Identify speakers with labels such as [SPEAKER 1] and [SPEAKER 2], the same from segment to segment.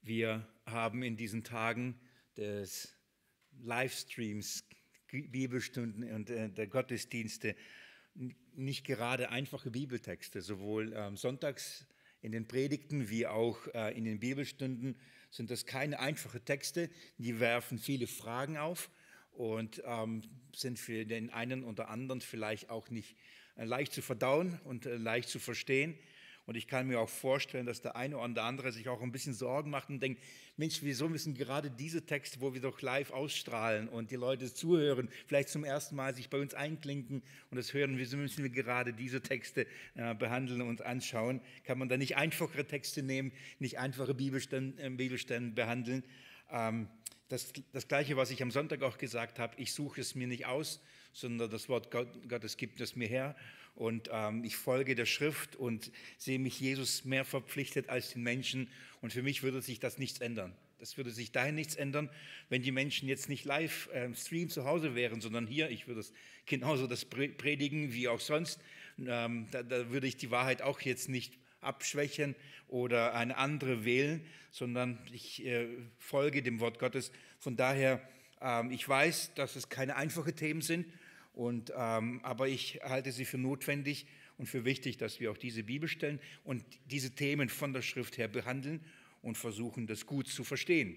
[SPEAKER 1] Wir haben in diesen Tagen des Livestreams, Bibelstunden und der Gottesdienste nicht gerade einfache Bibeltexte. Sowohl sonntags in den Predigten wie auch in den Bibelstunden sind das keine einfachen Texte. Die werfen viele Fragen auf und sind für den einen oder anderen vielleicht auch nicht leicht zu verdauen und leicht zu verstehen. Und ich kann mir auch vorstellen, dass der eine oder andere sich auch ein bisschen Sorgen macht und denkt, Mensch, wieso müssen gerade diese Texte, wo wir doch live ausstrahlen und die Leute zuhören, vielleicht zum ersten Mal sich bei uns einklinken und das hören, wieso müssen wir gerade diese Texte behandeln und anschauen? Kann man da nicht einfachere Texte nehmen, nicht einfache Bibelstellen behandeln? Das Gleiche, was ich am Sonntag auch gesagt habe, ich suche es mir nicht aus, sondern das Wort Gottes gibt es mir her. Und ich folge der Schrift und sehe mich Jesus mehr verpflichtet als den Menschen. Und für mich würde sich das nichts ändern. Das würde sich dahin nichts ändern, wenn die Menschen jetzt nicht live Stream zu Hause wären, sondern hier. Ich würde es genauso das predigen wie auch sonst. Da würde ich die Wahrheit auch jetzt nicht abschwächen oder eine andere wählen, sondern ich folge dem Wort Gottes. Von daher, ich weiß, dass es keine einfachen Themen sind. Aber ich halte sie für notwendig und für wichtig, dass wir auch diese Bibelstellen und diese Themen von der Schrift her behandeln und versuchen, das gut zu verstehen.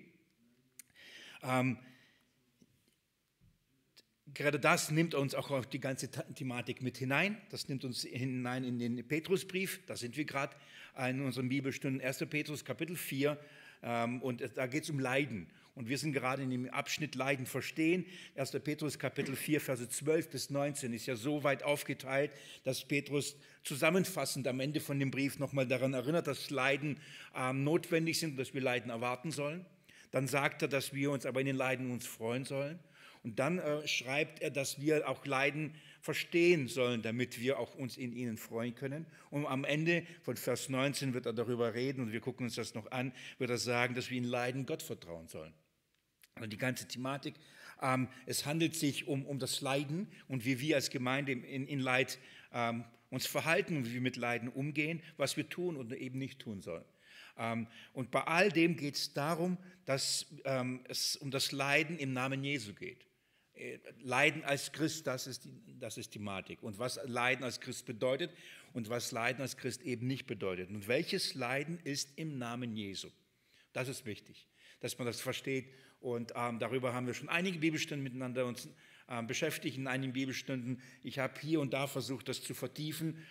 [SPEAKER 1] Gerade das nimmt uns auch auf die ganze Thematik mit hinein. Das nimmt uns hinein in den Petrusbrief. Da sind wir gerade in unseren Bibelstunden 1. Petrus Kapitel 4 und da geht es um Leiden. Und wir sind gerade in dem Abschnitt Leiden verstehen. 1. Petrus Kapitel 4, Verse 12 bis 19 ist ja so weit aufgeteilt, dass Petrus zusammenfassend am Ende von dem Brief nochmal daran erinnert, dass Leiden notwendig sind, dass wir Leiden erwarten sollen. Dann sagt er, dass wir uns aber in den Leiden uns freuen sollen. Und dann schreibt er, dass wir auch Leiden verstehen sollen, damit wir auch uns in ihnen freuen können. Und am Ende von Vers 19 wird er darüber reden, und wir gucken uns das noch an, wird er sagen, dass wir in Leiden Gott vertrauen sollen. Also die ganze Thematik, es handelt sich um das Leiden und wie wir als Gemeinde in Leid uns verhalten und wie wir mit Leiden umgehen, was wir tun und eben nicht tun sollen. Und bei all dem geht es darum, dass es um das Leiden im Namen Jesu geht. Leiden als Christ, das ist die Thematik. Und was Leiden als Christ bedeutet und was Leiden als Christ eben nicht bedeutet. Und welches Leiden ist im Namen Jesu? Das ist wichtig, dass man das versteht. Und darüber haben wir schon einige Bibelstunden miteinander uns beschäftigt, in einigen Bibelstunden. Ich habe hier und da versucht, das zu vertiefen.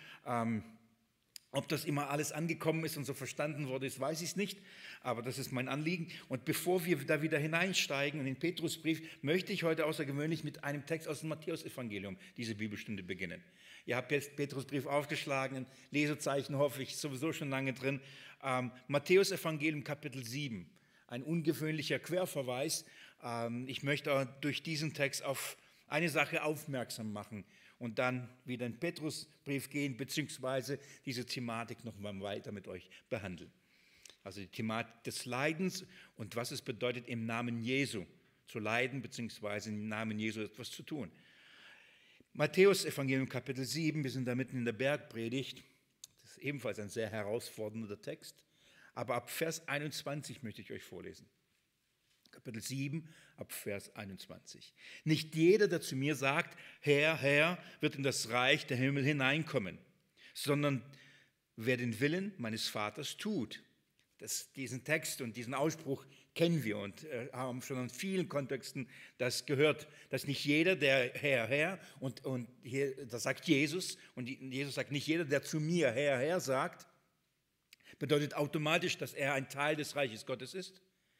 [SPEAKER 1] Ob das immer alles angekommen ist und so verstanden wurde, ist, weiß ich nicht, aber das ist mein Anliegen. Und bevor wir da wieder hineinsteigen in den Petrusbrief, möchte ich heute außergewöhnlich mit einem Text aus dem Matthäus-Evangelium diese Bibelstunde beginnen. Ihr habt jetzt Petrusbrief aufgeschlagen, ein Lesezeichen hoffe ich, sowieso schon lange drin. Matthäus-Evangelium Kapitel 7, ein ungewöhnlicher Querverweis. Ich möchte durch diesen Text auf eine Sache aufmerksam machen und dann wieder in den Petrusbrief gehen, beziehungsweise diese Thematik noch mal weiter mit euch behandeln. Also die Thematik des Leidens und was es bedeutet, im Namen Jesu zu leiden, beziehungsweise im Namen Jesu etwas zu tun. Matthäus Evangelium Kapitel 7, wir sind da mitten in der Bergpredigt. Das ist ebenfalls ein sehr herausfordernder Text. Aber ab Vers 21 möchte ich euch vorlesen. Kapitel 7, ab Vers 21. Nicht jeder, der zu mir sagt, Herr, Herr, wird in das Reich der Himmel hineinkommen, sondern wer den Willen meines Vaters tut. Diesen Text und diesen Ausspruch kennen wir und haben schon in vielen Kontexten das gehört, dass nicht jeder, der Herr, Herr, und hier, das sagt Jesus, und Jesus sagt, nicht jeder, der zu mir Herr, Herr sagt, bedeutet automatisch, dass er ein Teil des Reiches Gottes ist.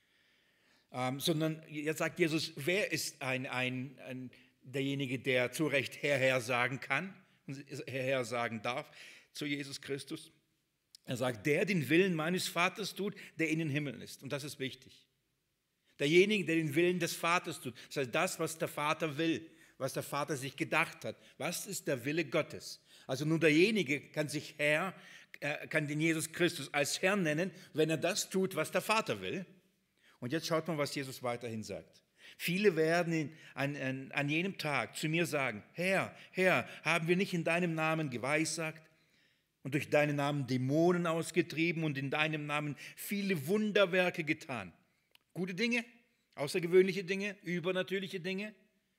[SPEAKER 1] Sondern jetzt sagt Jesus, wer ist derjenige, der zu Recht Herr, Herr sagen kann, Herr, Herr sagen darf zu Jesus Christus? Er sagt, der den Willen meines Vaters tut, der in den Himmeln ist. Und das ist wichtig. Derjenige, der den Willen des Vaters tut. Das heißt, das, was der Vater will, was der Vater sich gedacht hat. Was ist der Wille Gottes? Also nur derjenige kann sich kann den Jesus Christus als Herr nennen, wenn er das tut, was der Vater will. Und jetzt schaut mal, was Jesus weiterhin sagt. Viele werden an jenem Tag zu mir sagen, Herr, Herr, haben wir nicht in deinem Namen geweissagt, und durch deinen Namen Dämonen ausgetrieben und in deinem Namen viele Wunderwerke getan. Gute Dinge, außergewöhnliche Dinge, übernatürliche Dinge.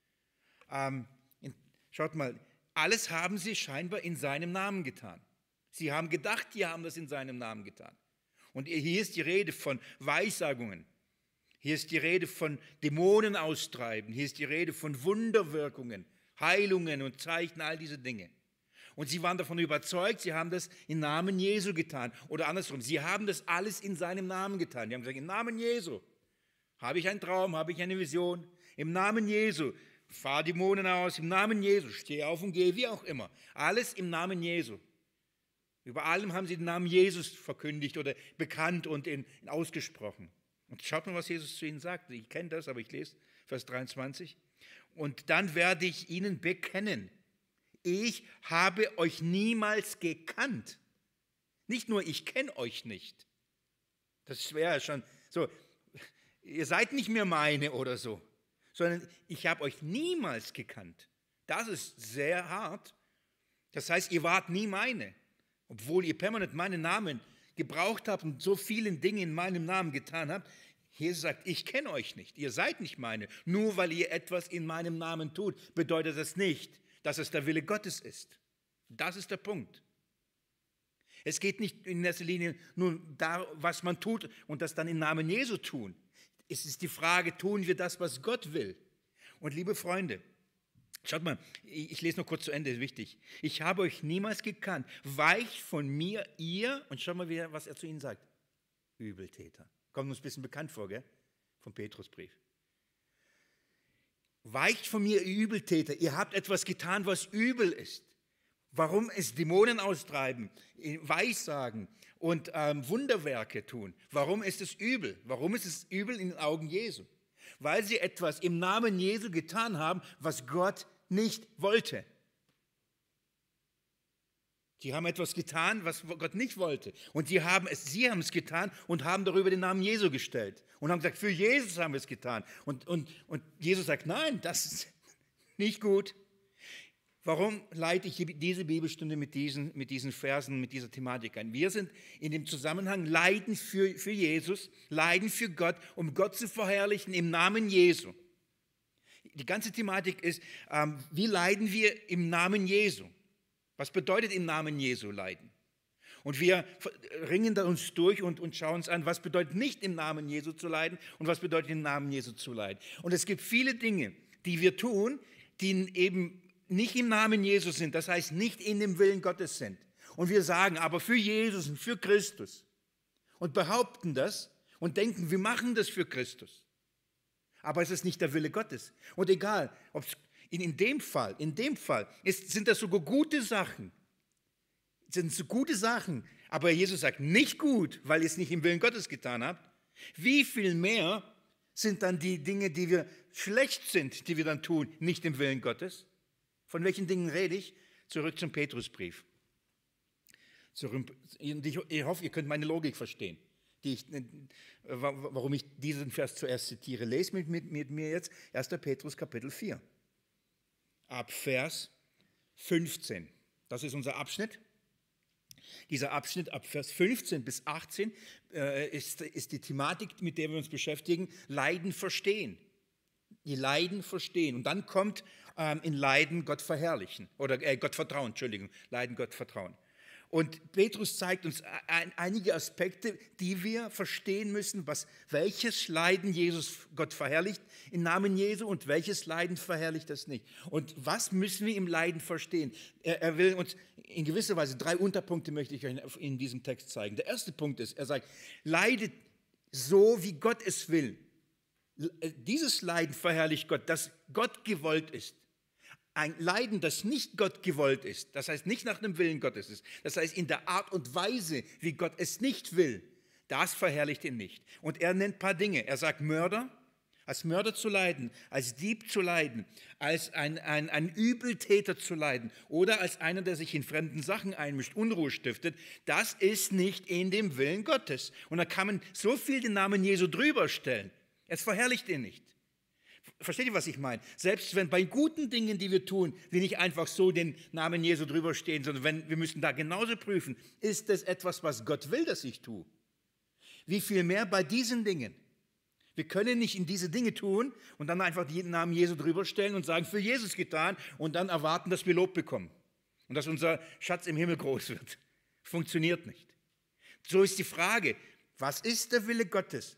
[SPEAKER 1] Schaut mal, alles haben sie scheinbar in seinem Namen getan. Sie haben gedacht, die haben das in seinem Namen getan. Und hier ist die Rede von Weissagungen. Hier ist die Rede von Dämonen austreiben. Hier ist die Rede von Wunderwirkungen, Heilungen und Zeichen, all diese Dinge. Und sie waren davon überzeugt, sie haben das im Namen Jesu getan. Oder andersrum, sie haben das alles in seinem Namen getan. Die haben gesagt, im Namen Jesu habe ich einen Traum, habe ich eine Vision. Im Namen Jesu fahr Dämonen aus. Im Namen Jesu stehe auf und gehe, wie auch immer. Alles im Namen Jesu. Über allem haben sie den Namen Jesus verkündigt oder bekannt und ausgesprochen. Und schaut mal, was Jesus zu ihnen sagt. Ich kenne das, aber ich lese Vers 23. Und dann werde ich ihnen bekennen, ich habe euch niemals gekannt. Nicht nur, ich kenne euch nicht. Das wäre schon so, ihr seid nicht mehr meine oder so, sondern ich habe euch niemals gekannt. Das ist sehr hart. Das heißt, ihr wart nie meine, obwohl ihr permanent meinen Namen gebraucht habt und so vielen Dinge in meinem Namen getan habt. Jesus sagt, ich kenne euch nicht, ihr seid nicht meine. Nur weil ihr etwas in meinem Namen tut, bedeutet das nicht, dass es der Wille Gottes ist. Das ist der Punkt. Es geht nicht in erster Linie nur darum, was man tut und das dann im Namen Jesu tun. Es ist die Frage, tun wir das, was Gott will? Und liebe Freunde, schaut mal, ich lese noch kurz zu Ende, ist wichtig. Ich habe euch niemals gekannt. Weicht von mir, ihr, und schaut mal, was er zu ihnen sagt. Übeltäter. Kommt uns ein bisschen bekannt vor, gell? Vom Petrusbrief. Weicht von mir, ihr Übeltäter. Ihr habt etwas getan, was übel ist. Warum es Dämonen austreiben, Weissagen und Wunderwerke tun? Warum ist es übel? Warum ist es übel in den Augen Jesu? Weil sie etwas im Namen Jesu getan haben, was Gott nicht wollte. Sie haben etwas getan, was Gott nicht wollte. Und sie haben es getan und haben darüber den Namen Jesu gestellt. Und haben gesagt, für Jesus haben wir es getan. Und Jesus sagt, nein, das ist nicht gut. Warum leite ich diese Bibelstunde mit diesen Versen, mit dieser Thematik ein? Wir sind in dem Zusammenhang Leiden für Jesus, Leiden für Gott, um Gott zu verherrlichen im Namen Jesu. Die ganze Thematik ist, wie leiden wir im Namen Jesu? Was bedeutet im Namen Jesu leiden? Und wir ringen da uns durch und schauen uns an, was bedeutet nicht im Namen Jesu zu leiden und was bedeutet im Namen Jesu zu leiden. Und es gibt viele Dinge, die wir tun, die eben nicht im Namen Jesu sind, das heißt nicht in dem Willen Gottes sind. Und wir sagen aber für Jesus und für Christus und behaupten das und denken, wir machen das für Christus. Aber es ist nicht der Wille Gottes. Und egal, ob es in dem Fall sind das sogar gute Sachen. Sind so gute Sachen, aber Jesus sagt, nicht gut, weil ihr es nicht im Willen Gottes getan habt. Wie viel mehr sind dann die Dinge, die wir schlecht sind, die wir dann tun, nicht im Willen Gottes? Von welchen Dingen rede ich? Zurück zum Petrusbrief. Ich hoffe, ihr könnt meine Logik verstehen, warum ich diesen Vers zuerst zitiere. Lest mit mir jetzt 1. Petrus Kapitel 4. Ab Vers 15. Das ist unser Abschnitt. Dieser Abschnitt ab Vers 15 bis 18 ist die Thematik, mit der wir uns beschäftigen, Leiden verstehen. Die Leiden verstehen. Und dann kommt in Leiden Gott verherrlichen, oder Gott vertrauen, Entschuldigung, Leiden Gott vertrauen. Und Petrus zeigt uns einige Aspekte, die wir verstehen müssen, welches Leiden Jesus Gott verherrlicht im Namen Jesu und welches Leiden verherrlicht das nicht. Und was müssen wir im Leiden verstehen? Er will uns in gewisser Weise 3 Unterpunkte möchte ich euch in diesem Text zeigen. Der erste Punkt ist, er sagt, leidet so, wie Gott es will. Dieses Leiden verherrlicht Gott, das Gott gewollt ist. Ein Leiden, das nicht Gott gewollt ist, das heißt nicht nach dem Willen Gottes ist, das heißt in der Art und Weise, wie Gott es nicht will, das verherrlicht ihn nicht. Und er nennt ein paar Dinge. Er sagt Mörder, als Mörder zu leiden, als Dieb zu leiden, als ein Übeltäter zu leiden oder als einer, der sich in fremden Sachen einmischt, Unruhe stiftet, das ist nicht in dem Willen Gottes. Und da kann man so viel den Namen Jesu drüber stellen. Es verherrlicht ihn nicht. Versteht ihr, was ich meine? Selbst wenn bei guten Dingen, die wir tun, wir nicht einfach so den Namen Jesu drüber stehen, sondern wir müssen da genauso prüfen, ist das etwas, was Gott will, dass ich tue? Wie viel mehr bei diesen Dingen? Wir können nicht in diese Dinge tun und dann einfach den Namen Jesu drüber stellen und sagen, für Jesus getan und dann erwarten, dass wir Lob bekommen und dass unser Schatz im Himmel groß wird. Funktioniert nicht. So ist die Frage, was ist der Wille Gottes?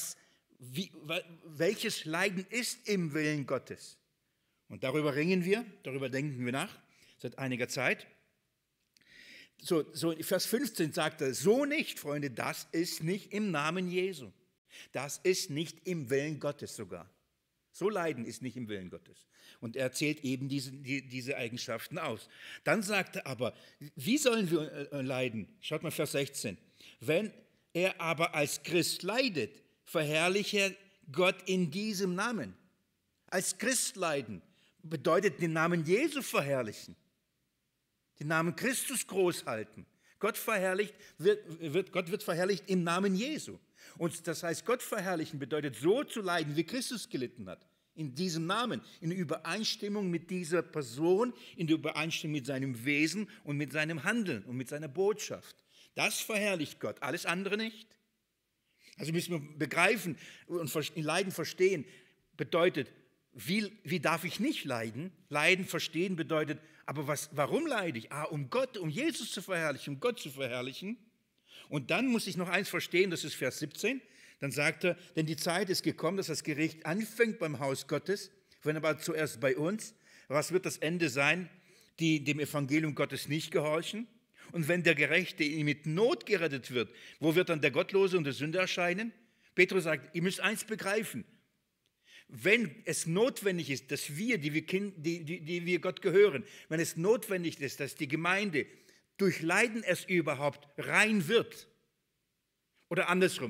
[SPEAKER 1] Welches Leiden ist im Willen Gottes? Und darüber ringen wir, darüber denken wir nach, seit einiger Zeit. So in Vers 15 sagt er, so nicht, Freunde, das ist nicht im Namen Jesu. Das ist nicht im Willen Gottes sogar. So leiden ist nicht im Willen Gottes. Und er zählt eben diese Eigenschaften aus. Dann sagt er aber, wie sollen wir leiden? Schaut mal Vers 16. Wenn er aber als Christ leidet, verherrliche Gott in diesem Namen. Als Christ leiden bedeutet den Namen Jesu verherrlichen. Den Namen Christus groß halten. Gott wird verherrlicht im Namen Jesu. Und das heißt, Gott verherrlichen bedeutet so zu leiden, wie Christus gelitten hat. In diesem Namen, in Übereinstimmung mit dieser Person, in Übereinstimmung mit seinem Wesen und mit seinem Handeln und mit seiner Botschaft. Das verherrlicht Gott, alles andere nicht. Also müssen wir begreifen und Leiden verstehen, bedeutet, wie darf ich nicht leiden? Leiden verstehen bedeutet, aber warum leide ich? Um Gott, um Jesus zu verherrlichen, um Gott zu verherrlichen. Und dann muss ich noch eins verstehen, das ist Vers 17. Dann sagt er, denn die Zeit ist gekommen, dass das Gericht anfängt beim Haus Gottes, wenn aber zuerst bei uns. Was wird das Ende sein, die dem Evangelium Gottes nicht gehorchen? Und wenn der Gerechte mit Not gerettet wird, wo wird dann der Gottlose und der Sünder erscheinen? Petrus sagt, ihr müsst eins begreifen. Wenn es notwendig ist, dass wir, die wir Gott gehören, wenn es notwendig ist, dass die Gemeinde durch Leiden es überhaupt rein wird, oder andersrum,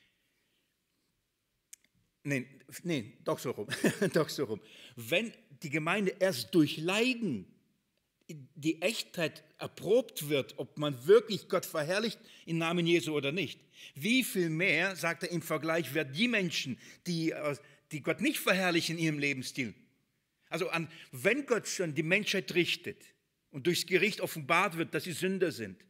[SPEAKER 1] doch so rum. Wenn die Gemeinde erst durch Leiden die Echtheit erprobt wird, ob man wirklich Gott verherrlicht im Namen Jesu oder nicht, wie viel mehr, sagt er im Vergleich, werden die Menschen, die Gott nicht verherrlichen in ihrem Lebensstil. Also wenn Gott schon die Menschheit richtet und durchs Gericht offenbart wird, dass sie Sünder sind,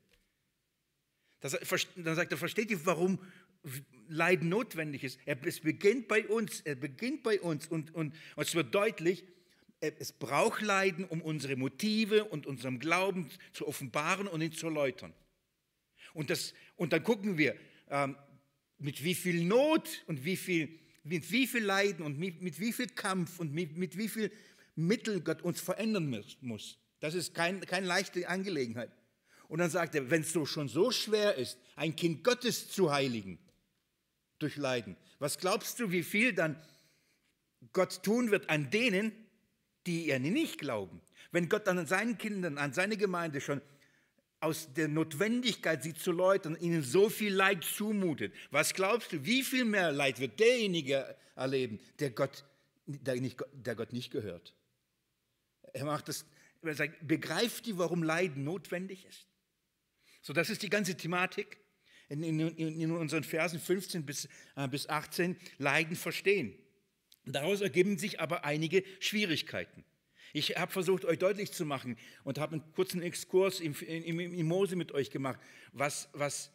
[SPEAKER 1] dann sagt er, versteht ihr, warum Leiden notwendig ist? Es beginnt bei uns und es wird deutlich, es braucht Leiden, um unsere Motive und unserem Glauben zu offenbaren und ihn zu erläutern. Und dann gucken wir, mit wie viel Not und mit wie viel Leiden und mit wie viel Kampf und mit wie viel Mitteln Gott uns verändern muss. Das ist keine leichte Angelegenheit. Und dann sagt er, wenn es schon so schwer ist, ein Kind Gottes zu heiligen durch Leiden, was glaubst du, wie viel dann Gott tun wird an denen, die ihr nicht glauben? Wenn Gott dann an seinen Kindern, an seine Gemeinde schon aus der Notwendigkeit, sie zu läutern, ihnen so viel Leid zumutet, was glaubst du, wie viel mehr Leid wird derjenige erleben, der Gott nicht gehört? Er sagt, begreift ihr, warum Leiden notwendig ist? So, das ist die ganze Thematik in unseren Versen 15 bis 18, Leiden verstehen. Daraus ergeben sich aber einige Schwierigkeiten. Ich habe versucht, euch deutlich zu machen und habe einen kurzen Exkurs im Mose mit euch gemacht, was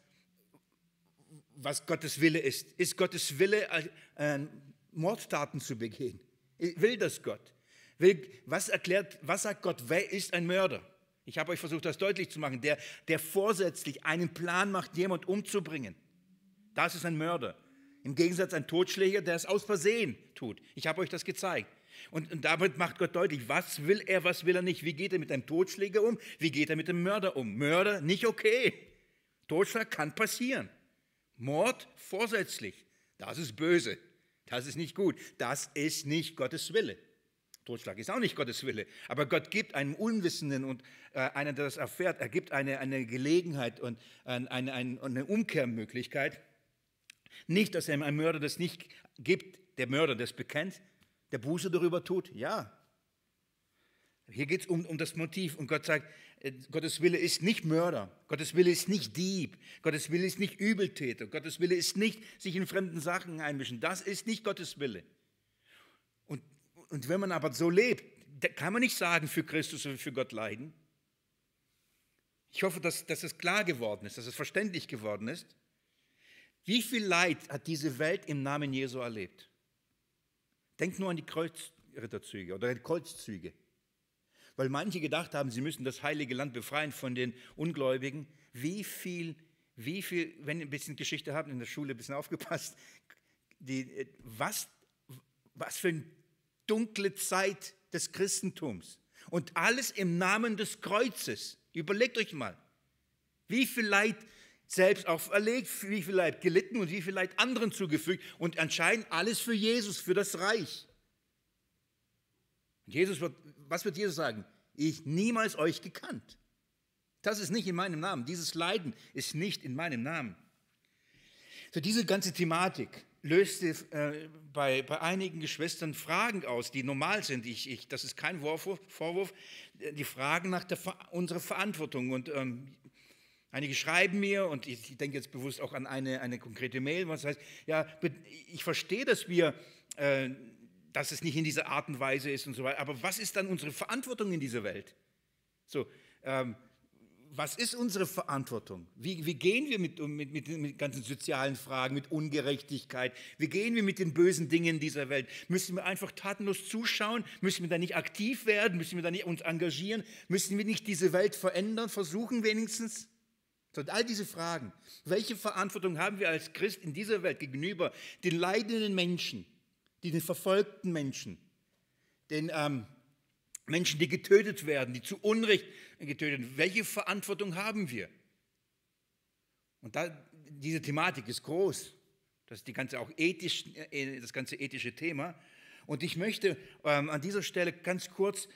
[SPEAKER 1] Gottes Wille ist. Ist Gottes Wille, Mordtaten zu begehen? Will das Gott? Was sagt Gott, wer ist ein Mörder? Ich habe euch versucht, das deutlich zu machen. Der vorsätzlich einen Plan macht, jemanden umzubringen. Das ist ein Mörder. Im Gegensatz ein Totschläger, der es aus Versehen tut. Ich habe euch das gezeigt. Und damit macht Gott deutlich, was will er nicht. Wie geht er mit einem Totschläger um? Wie geht er mit einem Mörder um? Mörder, nicht okay. Totschlag kann passieren. Mord, vorsätzlich. Das ist böse. Das ist nicht gut. Das ist nicht Gottes Wille. Totschlag ist auch nicht Gottes Wille. Aber Gott gibt einem Unwissenden und einer, der das erfährt, er gibt eine Gelegenheit und eine Umkehrmöglichkeit. Nicht, dass er einem Mörder das nicht gibt, der Mörder das bekennt, der Buße darüber tut. Ja. Hier geht es um das Motiv. Und Gott sagt, Gottes Wille ist nicht Mörder. Gottes Wille ist nicht Dieb. Gottes Wille ist nicht Übeltäter. Gottes Wille ist nicht sich in fremden Sachen einmischen. Das ist nicht Gottes Wille. Und, und wenn man aber so lebt, da kann man nicht sagen, für Christus oder für Gott leiden. Ich hoffe, dass es klar geworden ist, dass es verständlich geworden ist. Wie viel Leid hat diese Welt im Namen Jesu erlebt? Denkt nur an die Kreuzritterzüge oder die Kreuzzüge. Weil manche gedacht haben, sie müssen das heilige Land befreien von den Ungläubigen. Wie viel, wenn ihr ein bisschen Geschichte habt, in der Schule ein bisschen aufgepasst, was für eine dunkle Zeit des Christentums. Und alles im Namen des Kreuzes. Überlegt euch mal, wie viel Leid selbst auferlegt, wie viel Leid gelitten und wie viel Leid anderen zugefügt. Und anscheinend alles für Jesus, für das Reich. Und was wird Jesus sagen? Ich niemals euch gekannt. Das ist nicht in meinem Namen. Dieses Leiden ist nicht in meinem Namen. So, diese ganze Thematik löste bei einigen Geschwistern Fragen aus, die normal sind. Das ist kein Vorwurf. Die Fragen nach unserer Verantwortung. Und einige schreiben mir, und ich denke jetzt bewusst auch an eine konkrete Mail, was heißt, ja, ich verstehe, dass es nicht in dieser Art und Weise ist und so weiter, aber was ist dann unsere Verantwortung in dieser Welt? So, was ist unsere Verantwortung? Wie gehen wir mit ganzen sozialen Fragen, mit Ungerechtigkeit? Wie gehen wir mit den bösen Dingen dieser Welt? Müssen wir einfach tatenlos zuschauen? Müssen wir da nicht aktiv werden? Müssen wir da nicht uns engagieren? Müssen wir nicht diese Welt verändern, versuchen wenigstens? So, all diese Fragen. Welche Verantwortung haben wir als Christ in dieser Welt gegenüber den leidenden Menschen, den verfolgten Menschen, den Menschen, die getötet werden, die zu Unrecht getötet werden? Welche Verantwortung haben wir? Und diese Thematik ist groß. Das ist das ganze ethische Thema. Und ich möchte an dieser Stelle ganz kurz,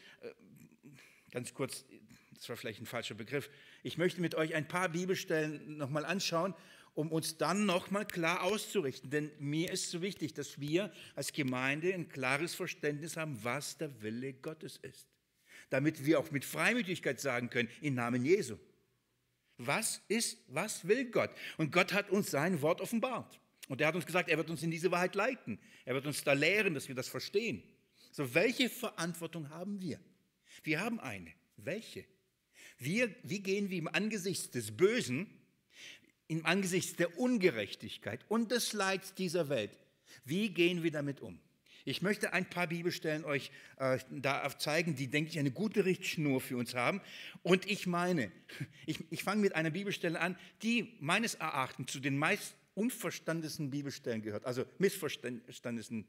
[SPEAKER 1] das war vielleicht ein falscher Begriff, ich möchte mit euch ein paar Bibelstellen nochmal anschauen, um uns dann nochmal klar auszurichten. Denn mir ist so wichtig, dass wir als Gemeinde ein klares Verständnis haben, was der Wille Gottes ist. Damit wir auch mit Freimütigkeit sagen können, im Namen Jesu. Was will Gott? Und Gott hat uns sein Wort offenbart. Und er hat uns gesagt, er wird uns in diese Wahrheit leiten. Er wird uns da lehren, dass wir das verstehen. So, welche Verantwortung haben wir? Wir haben eine. Welche? Wie gehen wir im Angesicht des Bösen, im Angesicht der Ungerechtigkeit und des Leids dieser Welt, wie gehen wir damit um? Ich möchte ein paar Bibelstellen euch da zeigen, die, denke ich, eine gute Richtschnur für uns haben. Und ich fange mit einer Bibelstelle an, die meines Erachtens zu den meist unverstandensten Bibelstellen gehört, also missverstandenen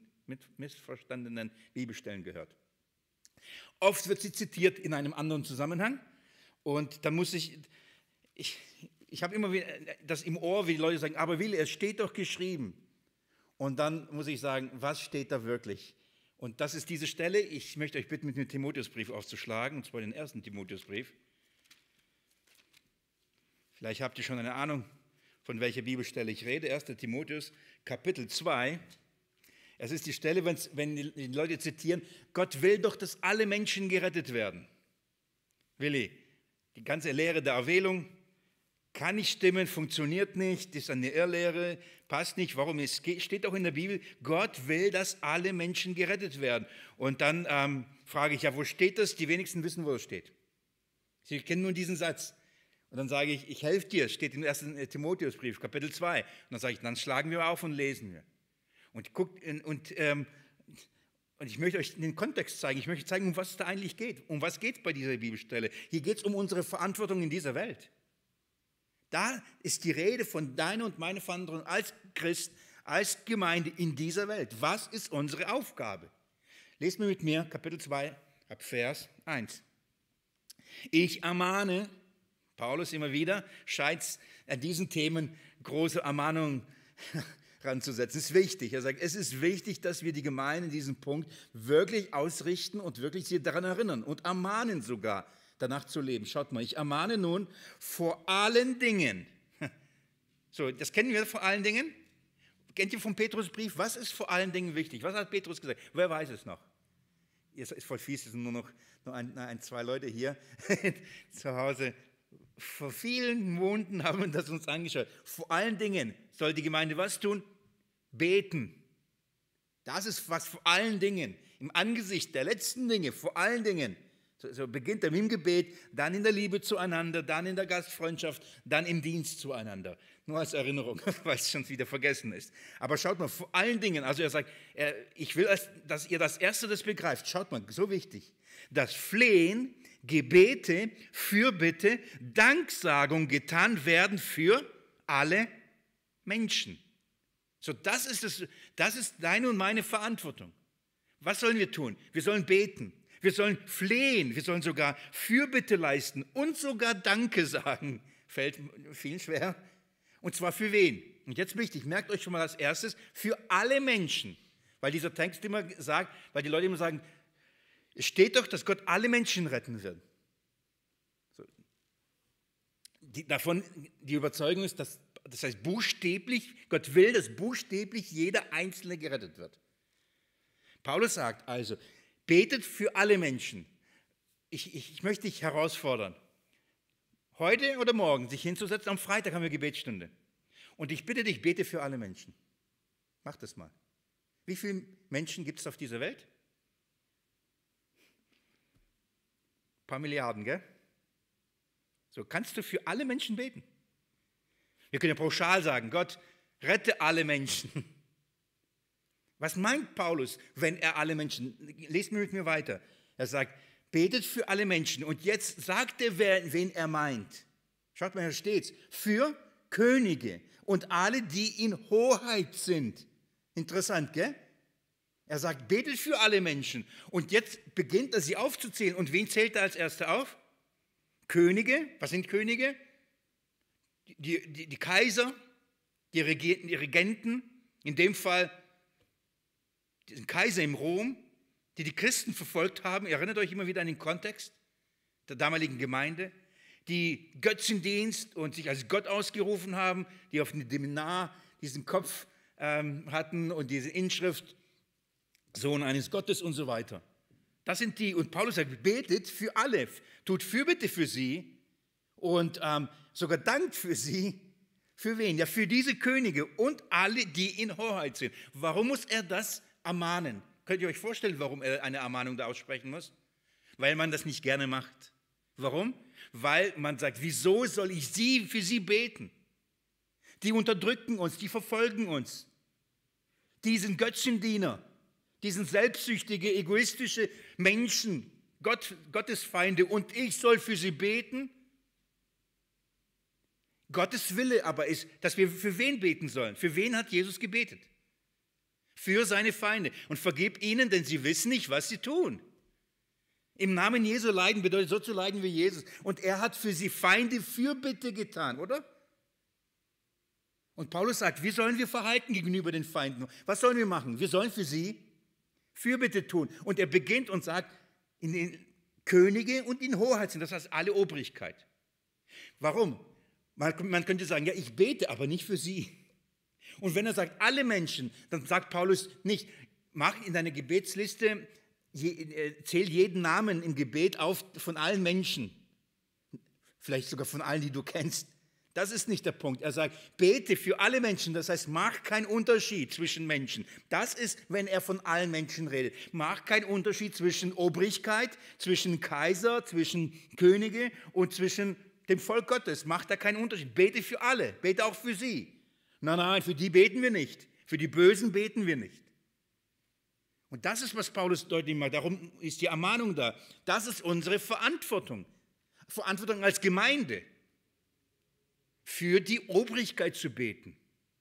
[SPEAKER 1] Bibelstellen gehört. Oft wird sie zitiert in einem anderen Zusammenhang. Und dann muss ich habe immer wieder das im Ohr, wie die Leute sagen, aber Willi, es steht doch geschrieben. Und dann muss ich sagen, was steht da wirklich? Und das ist diese Stelle. Ich möchte euch bitten, mit dem Timotheusbrief aufzuschlagen, und zwar den 1. Timotheusbrief. Vielleicht habt ihr schon eine Ahnung, von welcher Bibelstelle ich rede. 1. Timotheus, Kapitel 2. Es ist die Stelle, wenn die Leute zitieren, Gott will doch, dass alle Menschen gerettet werden. Willi, die ganze Lehre der Erwählung kann nicht stimmen, funktioniert nicht, ist eine Irrlehre, passt nicht. Warum? Es steht auch in der Bibel, Gott will, dass alle Menschen gerettet werden. Und dann frage ich, ja, wo steht das? Die wenigsten wissen, wo das steht. Sie kennen nur diesen Satz. Und dann sage ich helfe dir, es steht im 1. Timotheusbrief, Kapitel 2. Und dann sage ich, dann schlagen wir auf und lesen wir. Und ich möchte euch den Kontext zeigen. Ich möchte zeigen, um was es da eigentlich geht. Um was geht es bei dieser Bibelstelle? Hier geht es um unsere Verantwortung in dieser Welt. Da ist die Rede von deiner und meiner Verantwortung als Christ, als Gemeinde in dieser Welt. Was ist unsere Aufgabe? Lest mir mit mir Kapitel 2 ab Vers 1. Ich ermahne, Paulus immer wieder, scheint an diesen Themen große Ermahnungen ranzusetzen. Es ist wichtig. Er sagt, es ist wichtig, dass wir die Gemeinde in diesem Punkt wirklich ausrichten und wirklich sie daran erinnern und ermahnen sogar, danach zu leben. Schaut mal, ich ermahne nun vor allen Dingen. So, das kennen wir vor allen Dingen. Kennt ihr vom Petrusbrief? Was ist vor allen Dingen wichtig? Was hat Petrus gesagt? Wer weiß es noch? Ihr seid voll fies, es sind nur zwei Leute hier zu Hause. Vor vielen Monaten haben wir das uns angeschaut. Vor allen Dingen soll die Gemeinde was tun? Beten. Das ist, was vor allen Dingen, im Angesicht der letzten Dinge, vor allen Dingen, so beginnt er mit dem Gebet, dann in der Liebe zueinander, dann in der Gastfreundschaft, dann im Dienst zueinander. Nur als Erinnerung, weil es schon wieder vergessen ist. Aber schaut mal, vor allen Dingen, also er sagt, ich will, dass ihr das Erste das begreift. Schaut mal, so wichtig. Das Flehen, Gebete, Fürbitte, Danksagung getan werden für alle Menschen. So, das ist deine und meine Verantwortung. Was sollen wir tun? Wir sollen beten. Wir sollen flehen, wir sollen sogar Fürbitte leisten und sogar Danke sagen. Fällt vielen schwer. Und zwar für wen? Und jetzt wichtig, merkt euch schon mal als erstes, für alle Menschen. Weil dieser Text immer sagt, weil die Leute immer sagen, es steht doch, dass Gott alle Menschen retten wird. So. Die Überzeugung ist, das heißt buchstäblich, Gott will, dass buchstäblich jeder Einzelne gerettet wird. Paulus sagt also, betet für alle Menschen. Ich möchte dich herausfordern, heute oder morgen sich hinzusetzen. Am Freitag haben wir Gebetsstunde. Und ich bitte dich, bete für alle Menschen. Mach das mal. Wie viele Menschen gibt es auf dieser Welt? Ein paar Milliarden, gell? So, kannst du für alle Menschen beten? Wir können ja pauschal sagen, Gott, rette alle Menschen. Was meint Paulus, wenn er alle Menschen, lest mit mir weiter, er sagt, betet für alle Menschen und jetzt sagt er, wen er meint. Schaut mal, hier steht's, für Könige und alle, die in Hoheit sind. Interessant, gell? Er sagt, betet für alle Menschen und jetzt beginnt er sie aufzuzählen und wen zählt er als Erster auf? Könige, was sind Könige? Die Kaiser, die Regenten, in dem Fall diesen Kaiser im Rom, die Christen verfolgt haben, ihr erinnert euch immer wieder an den Kontext der damaligen Gemeinde, die Götzendienst und sich als Gott ausgerufen haben, die auf dem Deminar diesen Kopf hatten und diese Inschrift, Sohn eines Gottes und so weiter. Das sind die, und Paulus sagt, betet für alle, tut Fürbitte für sie und sogar dankt für sie. Für wen? Ja, für diese Könige und alle, die in Hoheit sind. Warum muss er das ermahnen? Könnt ihr euch vorstellen, warum er eine Ermahnung da aussprechen muss? Weil man das nicht gerne macht. Warum? Weil man sagt, wieso soll ich für sie beten? Die unterdrücken uns, die verfolgen uns. Die sind Götzendiener, die sind selbstsüchtige, egoistische Menschen, Gottesfeinde und ich soll für sie beten? Gottes Wille aber ist, dass wir für wen beten sollen. Für wen hat Jesus gebetet? Für seine Feinde. Und vergib ihnen, denn sie wissen nicht, was sie tun. Im Namen Jesu leiden bedeutet, so zu leiden wie Jesus. Und er hat für sie Feinde Fürbitte getan, oder? Und Paulus sagt, wie sollen wir verhalten gegenüber den Feinden? Was sollen wir machen? Wir sollen für sie Fürbitte tun. Und er beginnt und sagt, in den Könige und in Hoheit sind, das heißt alle Obrigkeit. Warum? Man könnte sagen, ja, ich bete, aber nicht für sie. Und wenn er sagt, alle Menschen, dann sagt Paulus nicht, mach in deine Gebetsliste, zähl jeden Namen im Gebet auf von allen Menschen. Vielleicht sogar von allen, die du kennst. Das ist nicht der Punkt. Er sagt, bete für alle Menschen, das heißt, mach keinen Unterschied zwischen Menschen. Das ist, wenn er von allen Menschen redet. Mach keinen Unterschied zwischen Obrigkeit, zwischen Kaiser, zwischen Könige und zwischen dem Volk Gottes. Mach da keinen Unterschied. Bete für alle, bete auch für sie. Nein, für die beten wir nicht. Für die Bösen beten wir nicht. Und das ist, was Paulus deutlich macht. Darum ist die Ermahnung da. Das ist unsere Verantwortung. Verantwortung als Gemeinde. Für die Obrigkeit zu beten.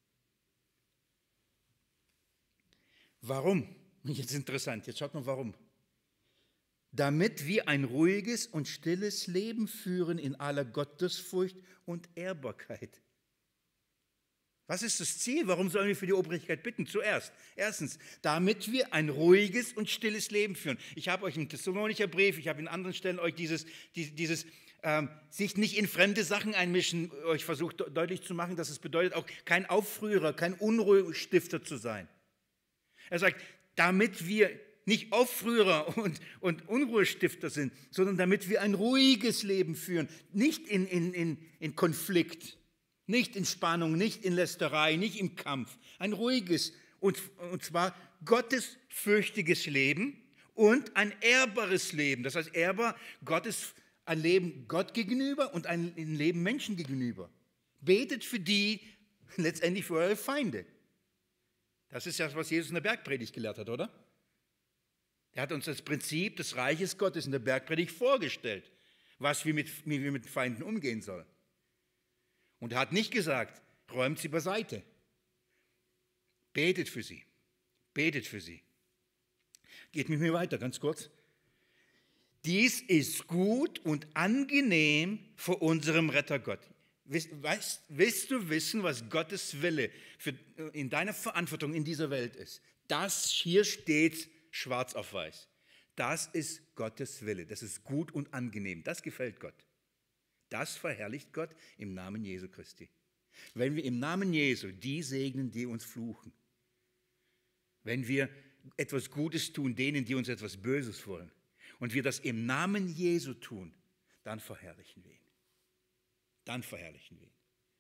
[SPEAKER 1] Warum? Jetzt interessant, jetzt schaut mal warum. Damit wir ein ruhiges und stilles Leben führen in aller Gottesfurcht und Ehrbarkeit. Was ist das Ziel? Warum sollen wir für die Obrigkeit bitten? Erstens, damit wir ein ruhiges und stilles Leben führen. Ich habe euch im Thessalonicher Brief, ich habe in anderen Stellen euch dieses sich nicht in fremde Sachen einmischen, euch versucht deutlich zu machen, dass es bedeutet, auch kein Aufrührer, kein Unruhestifter zu sein. Er sagt, damit wir nicht Aufrührer und Unruhestifter sind, sondern damit wir ein ruhiges Leben führen, nicht in Konflikt, nicht in Spannung, nicht in Lästerei, nicht im Kampf. Ein ruhiges, und zwar gottesfürchtiges Leben und ein ehrbares Leben. Das heißt, ehrbar, ein Leben Gott gegenüber und ein Leben Menschen gegenüber. Betet für die, letztendlich für eure Feinde. Das ist ja, was Jesus in der Bergpredigt gelehrt hat, oder? Er hat uns das Prinzip des Reiches Gottes in der Bergpredigt vorgestellt, wie wir mit Feinden umgehen sollen. Und er hat nicht gesagt, räumt sie beiseite. Betet für sie. Betet für sie. Geht mit mir weiter, ganz kurz. Dies ist gut und angenehm vor unserem Retter Gott. Willst du wissen, was Gottes Wille in deiner Verantwortung in dieser Welt ist? Das hier steht schwarz auf weiß. Das ist Gottes Wille. Das ist gut und angenehm. Das gefällt Gott. Das verherrlicht Gott im Namen Jesu Christi. Wenn wir im Namen Jesu die segnen, die uns fluchen, wenn wir etwas Gutes tun, denen, die uns etwas Böses wollen, und wir das im Namen Jesu tun, dann verherrlichen wir ihn. Dann verherrlichen wir ihn.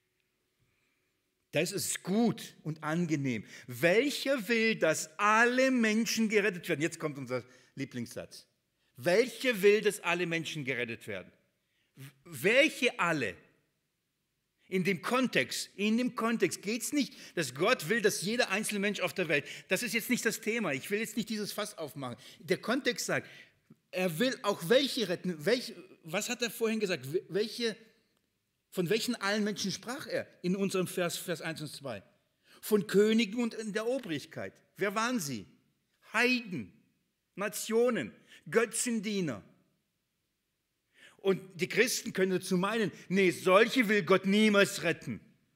[SPEAKER 1] Das ist gut und angenehm. Welcher will, dass alle Menschen gerettet werden? Jetzt kommt unser Lieblingssatz. Welcher will, dass alle Menschen gerettet werden? Welche alle? In dem Kontext geht es nicht, dass Gott will, dass jeder einzelne Mensch auf der Welt, das ist jetzt nicht das Thema, ich will jetzt nicht dieses Fass aufmachen. Der Kontext sagt, er will auch welche retten. Was hat er vorhin gesagt? Von welchen allen Menschen sprach er in unserem Vers 1 und 2? Von Königen und in der Obrigkeit. Wer waren sie? Heiden, Nationen, Götzendiener. Und die Christen können dazu meinen, nee, solche will Gott niemals retten.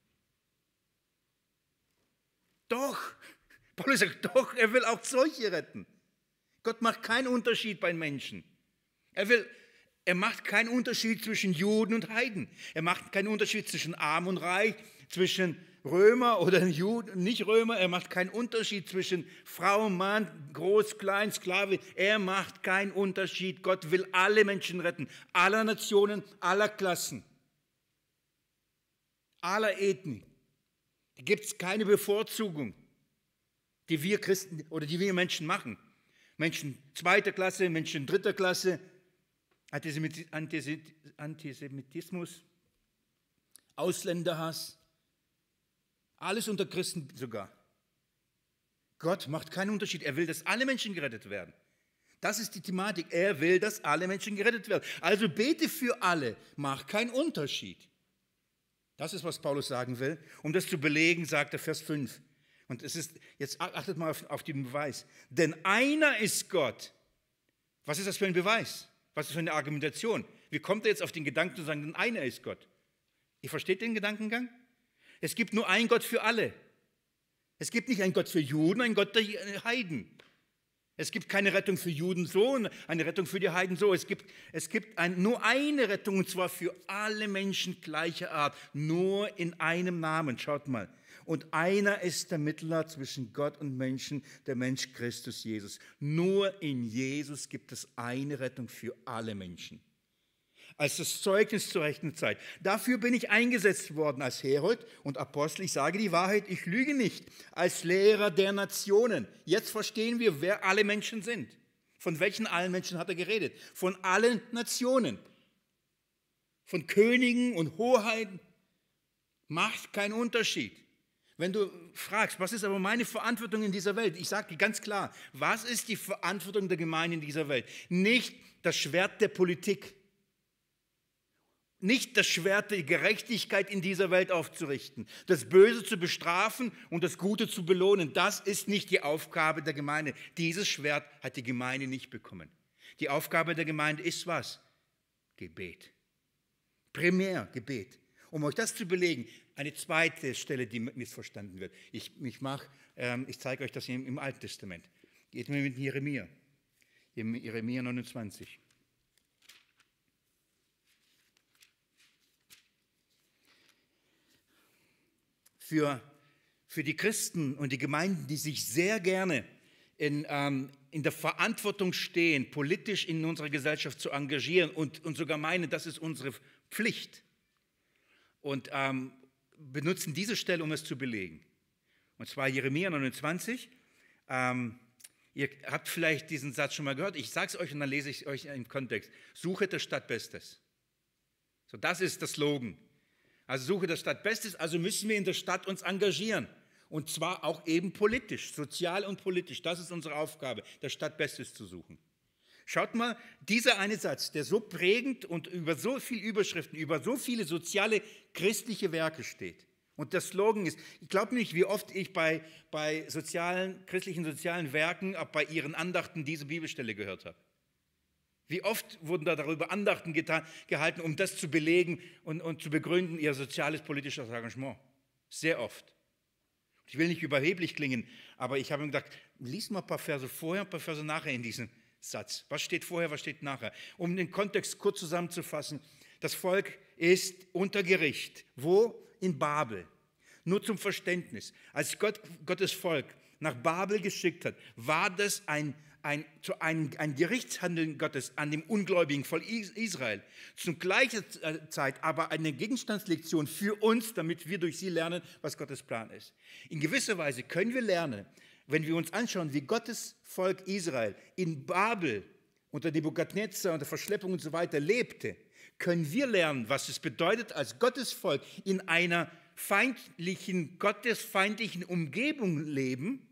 [SPEAKER 1] Doch, Paulus sagt, doch, er will auch solche retten. Gott macht keinen Unterschied bei Menschen. Er macht keinen Unterschied zwischen Juden und Heiden. Er macht keinen Unterschied zwischen Arm und Reich, zwischen Römer oder Juden, nicht Römer. Er macht keinen Unterschied zwischen Frau, Mann, Groß, Klein, Sklave. Er macht keinen Unterschied. Gott will alle Menschen retten, aller Nationen, aller Klassen, aller Ethnien. Da gibt es keine Bevorzugung, die wir Christen oder die wir Menschen machen. Menschen zweiter Klasse, Menschen dritter Klasse, Antisemitismus, Ausländerhass, alles unter Christen sogar. Gott macht keinen Unterschied. Er will, dass alle Menschen gerettet werden. Das ist die Thematik. Er will, dass alle Menschen gerettet werden. Also bete für alle, mach keinen Unterschied. Das ist, was Paulus sagen will. Um das zu belegen, sagt er Vers 5. Und jetzt achtet mal auf den Beweis. Denn einer ist Gott. Was ist das für ein Beweis? Was ist das für eine Argumentation? Wie kommt er jetzt auf den Gedanken zu sagen, denn einer ist Gott? Ihr versteht den Gedankengang? Es gibt nur einen Gott für alle. Es gibt nicht einen Gott für Juden, einen Gott der Heiden. Es gibt keine Rettung für Juden so und eine Rettung für die Heiden so. Es gibt nur eine Rettung, und zwar für alle Menschen gleicher Art. Nur in einem Namen. Schaut mal. Und einer ist der Mittler zwischen Gott und Menschen, der Mensch Christus Jesus. Nur in Jesus gibt es eine Rettung für alle Menschen. Als das Zeugnis zur rechten Zeit. Dafür bin ich eingesetzt worden als Herold und Apostel. Ich sage die Wahrheit, ich lüge nicht. Als Lehrer der Nationen. Jetzt verstehen wir, wer alle Menschen sind. Von welchen allen Menschen hat er geredet? Von allen Nationen. Von Königen und Hoheiten. Macht keinen Unterschied. Wenn du fragst, was ist aber meine Verantwortung in dieser Welt? Ich sage dir ganz klar, was ist die Verantwortung der Gemeinde in dieser Welt? Nicht das Schwert der Politik, nicht das Schwert der Gerechtigkeit in dieser Welt aufzurichten, das Böse zu bestrafen und das Gute zu belohnen. Das ist nicht die Aufgabe der Gemeinde. Dieses Schwert hat die Gemeinde nicht bekommen. Die Aufgabe der Gemeinde ist was? Gebet. Primär Gebet. Um euch das zu belegen, eine zweite Stelle, die missverstanden wird. Ich zeige euch das im Alten Testament. Geht mir mit Jeremia. Jeremia 29. Für die Christen und die Gemeinden, die sich sehr gerne in der Verantwortung stehen, politisch in unserer Gesellschaft zu engagieren und sogar meinen, das ist unsere Pflicht. Und benutzen diese Stelle, um es zu belegen. Und zwar Jeremia 29, Ihr habt vielleicht diesen Satz schon mal gehört. Ich sage es euch und dann lese ich es euch im Kontext. Suche der Stadt Bestes. So, das ist der Slogan. Also suche der Stadt Bestes, also müssen wir in der Stadt uns engagieren. Und zwar auch eben politisch, sozial und politisch. Das ist unsere Aufgabe, der Stadt Bestes zu suchen. Schaut mal, dieser eine Satz, der so prägend und über so viele Überschriften, über so viele soziale, christliche Werke steht. Und der Slogan ist, ich glaube nicht, wie oft ich bei christlichen sozialen Werken, auch bei ihren Andachten diese Bibelstelle gehört habe. Wie oft wurden da darüber Andachten gehalten, um das zu belegen und zu begründen, ihr soziales, politisches Engagement. Sehr oft. Ich will nicht überheblich klingen, aber ich habe mir gedacht, lies mal ein paar Verse vorher, ein paar Verse nachher in diesem Satz. Was steht vorher, was steht nachher? Um den Kontext kurz zusammenzufassen, das Volk ist unter Gericht. Wo? In Babel. Nur zum Verständnis. Als Gott Gottes Volk nach Babel geschickt hat, war das ein Gerichtshandeln Gottes an dem ungläubigen Volk Israel. Zur gleichen Zeit aber eine Gegenstandslektion für uns, damit wir durch sie lernen, was Gottes Plan ist. In gewisser Weise können wir lernen, wenn wir uns anschauen, wie Gottes Volk Israel in Babel unter Nebukadnezar, unter Verschleppung und so weiter lebte, können wir lernen, was es bedeutet, als Gottes Volk in einer feindlichen, gottesfeindlichen Umgebung leben,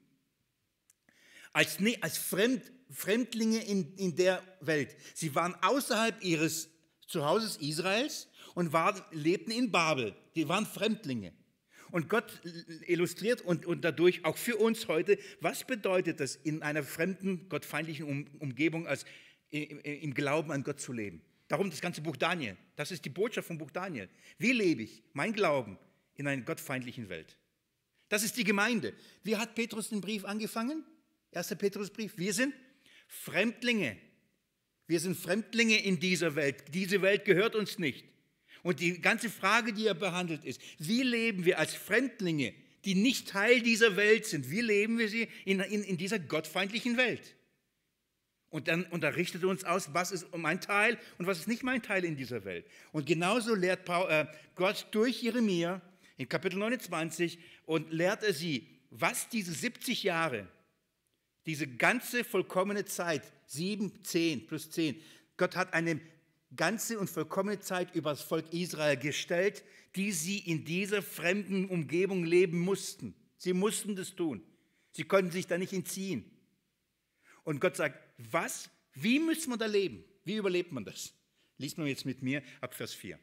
[SPEAKER 1] als Fremdlinge in der Welt. Sie waren außerhalb ihres Zuhauses Israels und lebten in Babel. Die waren Fremdlinge. Und Gott illustriert und dadurch auch für uns heute, was bedeutet es, in einer fremden, gottfeindlichen Umgebung im Glauben an Gott zu leben. Darum das ganze Buch Daniel. Das ist die Botschaft vom Buch Daniel. Wie lebe ich mein Glauben in einer gottfeindlichen Welt? Das ist die Gemeinde. Wie hat Petrus den Brief angefangen? 1. Petrusbrief. Wir sind Fremdlinge. Wir sind Fremdlinge in dieser Welt. Diese Welt gehört uns nicht. Und die ganze Frage, die er behandelt, ist, wie leben wir als Fremdlinge, die nicht Teil dieser Welt sind? Wie leben wir sie in dieser gottfeindlichen Welt? Und da richtet er uns aus, was ist mein Teil und was ist nicht mein Teil in dieser Welt. Und genauso lehrt Gott durch Jeremia in Kapitel 29 und lehrt er sie, was diese 70 Jahre, diese ganze vollkommene Zeit, 7, 10 plus 10, Gott hat eine ganze und vollkommene Zeit über das Volk Israel gestellt, die sie in dieser fremden Umgebung leben mussten. Sie mussten das tun. Sie konnten sich da nicht entziehen. Und Gott sagt, wie müssen wir da leben? Wie überlebt man das? Lies mal jetzt mit mir ab Vers 4.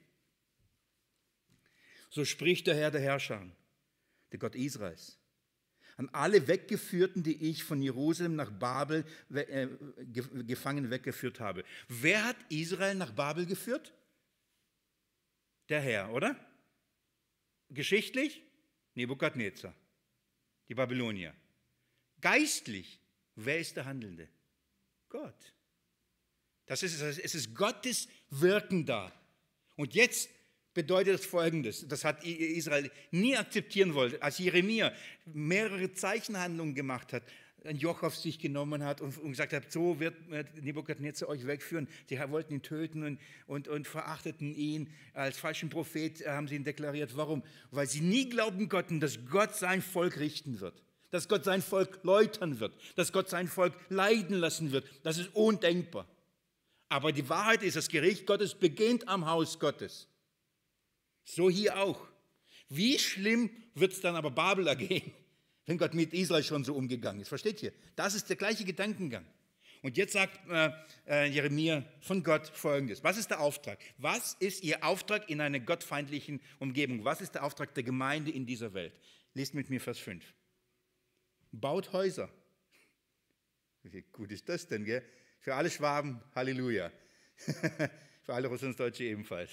[SPEAKER 1] So spricht der Herr der Herrscher, der Gott Israels, an alle Weggeführten, die ich von Jerusalem nach Babel gefangen weggeführt habe. Wer hat Israel nach Babel geführt? Der Herr, oder? Geschichtlich? Nebukadnezar, die Babylonier. Geistlich, wer ist der Handelnde? Gott. Es ist Gottes Wirken da. Und jetzt bedeutet das Folgendes, das hat Israel nie akzeptieren wollen, als Jeremia mehrere Zeichenhandlungen gemacht hat, ein Joch auf sich genommen hat und gesagt hat, so wird Nebukadnezar euch wegführen. Sie wollten ihn töten und verachteten ihn. Als falschen Prophet haben sie ihn deklariert. Warum? Weil sie nie glauben konnten, dass Gott sein Volk richten wird, dass Gott sein Volk läutern wird, dass Gott sein Volk leiden lassen wird. Das ist undenkbar. Aber die Wahrheit ist, das Gericht Gottes beginnt am Haus Gottes. So hier auch. Wie schlimm wird es dann aber Babel ergehen, wenn Gott mit Israel schon so umgegangen ist? Versteht ihr? Das ist der gleiche Gedankengang. Und jetzt sagt Jeremia von Gott Folgendes. Was ist der Auftrag? Was ist ihr Auftrag in einer gottfeindlichen Umgebung? Was ist der Auftrag der Gemeinde in dieser Welt? Lest mit mir Vers 5. Baut Häuser. Wie gut ist das denn, gell? Für alle Schwaben, Halleluja. Für alle Russlandsdeutsche ebenfalls.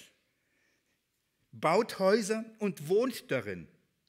[SPEAKER 1] Baut Häuser und wohnt darin.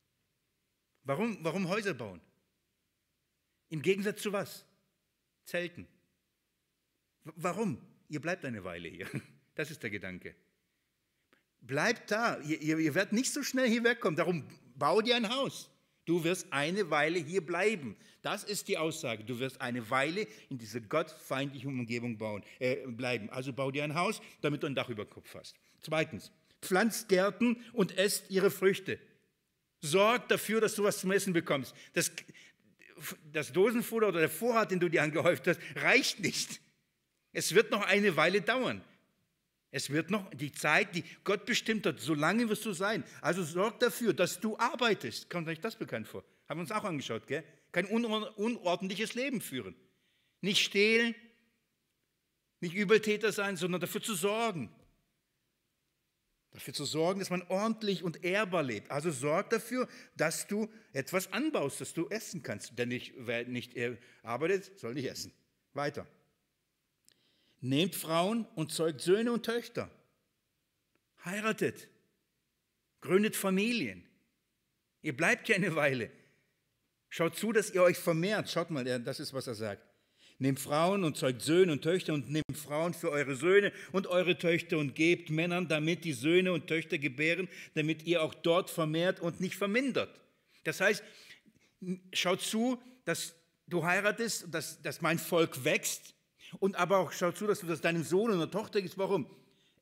[SPEAKER 1] Warum Häuser bauen? Im Gegensatz zu was? Zelten. Warum? Ihr bleibt eine Weile hier. Das ist der Gedanke. Bleibt da. Ihr werdet nicht so schnell hier wegkommen. Darum bau dir ein Haus. Du wirst eine Weile hier bleiben. Das ist die Aussage. Du wirst eine Weile in dieser gottfeindlichen Umgebung bleiben. Also bau dir ein Haus, damit du ein Dach über den Kopf hast. Zweitens, pflanzt Gärten und esst ihre Früchte. Sorgt dafür, dass du was zum Essen bekommst. das Dosenfutter oder der Vorrat, den du dir angehäuft hast, reicht nicht. Es wird noch eine Weile dauern. Es wird noch die Zeit, die Gott bestimmt hat, so lange wirst du sein. Also sorg dafür, dass du arbeitest. Kommt euch das bekannt vor? Haben wir uns auch angeschaut, gell? Kein unordentliches Leben führen. Nicht stehlen, nicht Übeltäter sein, sondern dafür zu sorgen. Dafür zu sorgen, dass man ordentlich und ehrbar lebt. Also sorg dafür, dass du etwas anbaust, dass du essen kannst. Denn wer nicht arbeitet, soll nicht essen. Weiter. Nehmt Frauen und zeugt Söhne und Töchter. Heiratet. Gründet Familien. Ihr bleibt ja eine Weile. Schaut zu, dass ihr euch vermehrt. Schaut mal, das ist, was er sagt. Nehmt Frauen und zeugt Söhne und Töchter und nehmt Frauen für eure Söhne und eure Töchter und gebt Männern, damit die Söhne und Töchter gebären, damit ihr auch dort vermehrt und nicht vermindert. Das heißt, schaut zu, dass du heiratest, dass mein Volk wächst und aber auch schaut zu, dass du das deinem Sohn oder Tochter gibst. Warum?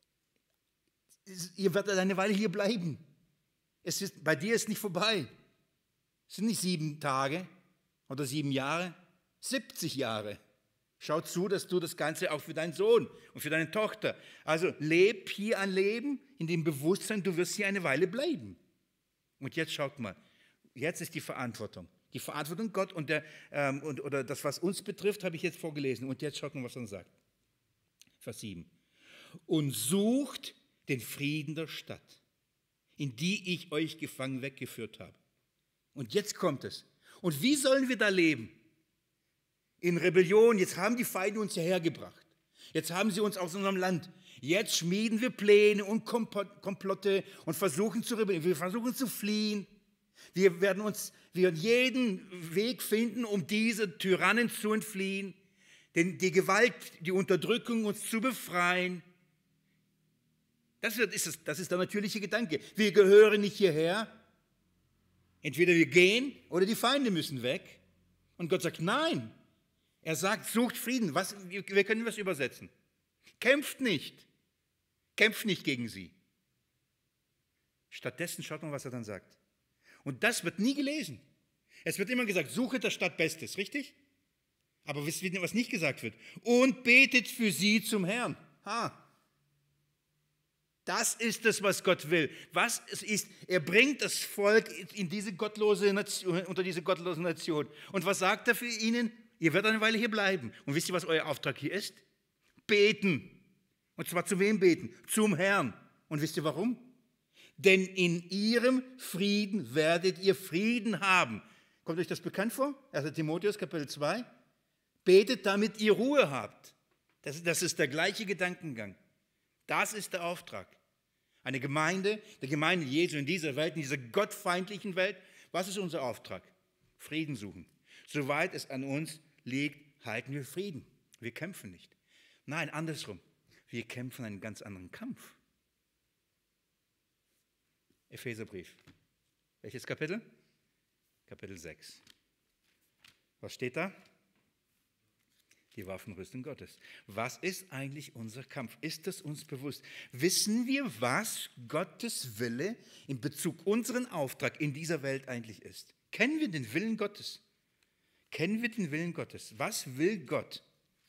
[SPEAKER 1] Ihr werdet eine Weile hier bleiben. Bei dir ist nicht vorbei. Es sind nicht 7 Tage oder 7 Jahre, 70 Jahre. Schau zu, dass du das Ganze auch für deinen Sohn und für deine Tochter. Also leb hier ein Leben in dem Bewusstsein, du wirst hier eine Weile bleiben. Und jetzt schaut mal, jetzt ist die Verantwortung. Die Verantwortung Gott oder das, was uns betrifft, habe ich jetzt vorgelesen. Und jetzt schaut mal, was er sagt. Vers 7. Und sucht den Frieden der Stadt, in die ich euch gefangen weggeführt habe. Und jetzt kommt es. Und wie sollen wir da leben? In Rebellion. Jetzt haben die Feinde uns hierher gebracht. Jetzt haben sie uns aus unserem Land. Jetzt schmieden wir Pläne und Komplotte und versuchen zu rebellieren. Wir versuchen zu fliehen. Wir werden jeden Weg finden, um diese Tyrannen zu entfliehen, die Gewalt, die Unterdrückung uns zu befreien. Das ist der natürliche Gedanke. Wir gehören nicht hierher. Entweder wir gehen oder die Feinde müssen weg. Und Gott sagt, nein. Er sagt, sucht Frieden. Wir können das übersetzen. Kämpft nicht. Kämpft nicht gegen sie. Stattdessen schaut mal, was er dann sagt. Und das wird nie gelesen. Es wird immer gesagt, suche der Stadt Bestes, richtig? Aber wisst ihr, was nicht gesagt wird? Und betet für sie zum Herrn. Das ist es, was Gott will. Was es ist, er bringt das Volk in diese gottlose Nation, unter diese gottlose Nation. Und was sagt er für ihnen? Ihr werdet eine Weile hier bleiben. Und wisst ihr, was euer Auftrag hier ist? Beten. Und zwar zu wem beten? Zum Herrn. Und wisst ihr warum? Denn in ihrem Frieden werdet ihr Frieden haben. Kommt euch das bekannt vor? 1. Timotheus, Kapitel 2. Betet, damit ihr Ruhe habt. Das ist der gleiche Gedankengang. Das ist der Auftrag. Eine Gemeinde, der Gemeinde Jesu in dieser Welt, in dieser gottfeindlichen Welt. Was ist unser Auftrag? Frieden suchen. Soweit es an uns liegt, halten wir Frieden. Wir kämpfen nicht. Nein, andersrum. Wir kämpfen einen ganz anderen Kampf. Epheserbrief. Welches Kapitel? Kapitel 6. Was steht da? Die Waffenrüstung Gottes. Was ist eigentlich unser Kampf? Ist es uns bewusst? Wissen wir, was Gottes Wille in Bezug auf unseren Auftrag in dieser Welt eigentlich ist? Kennen wir den Willen Gottes? Kennen wir den Willen Gottes? Was will Gott?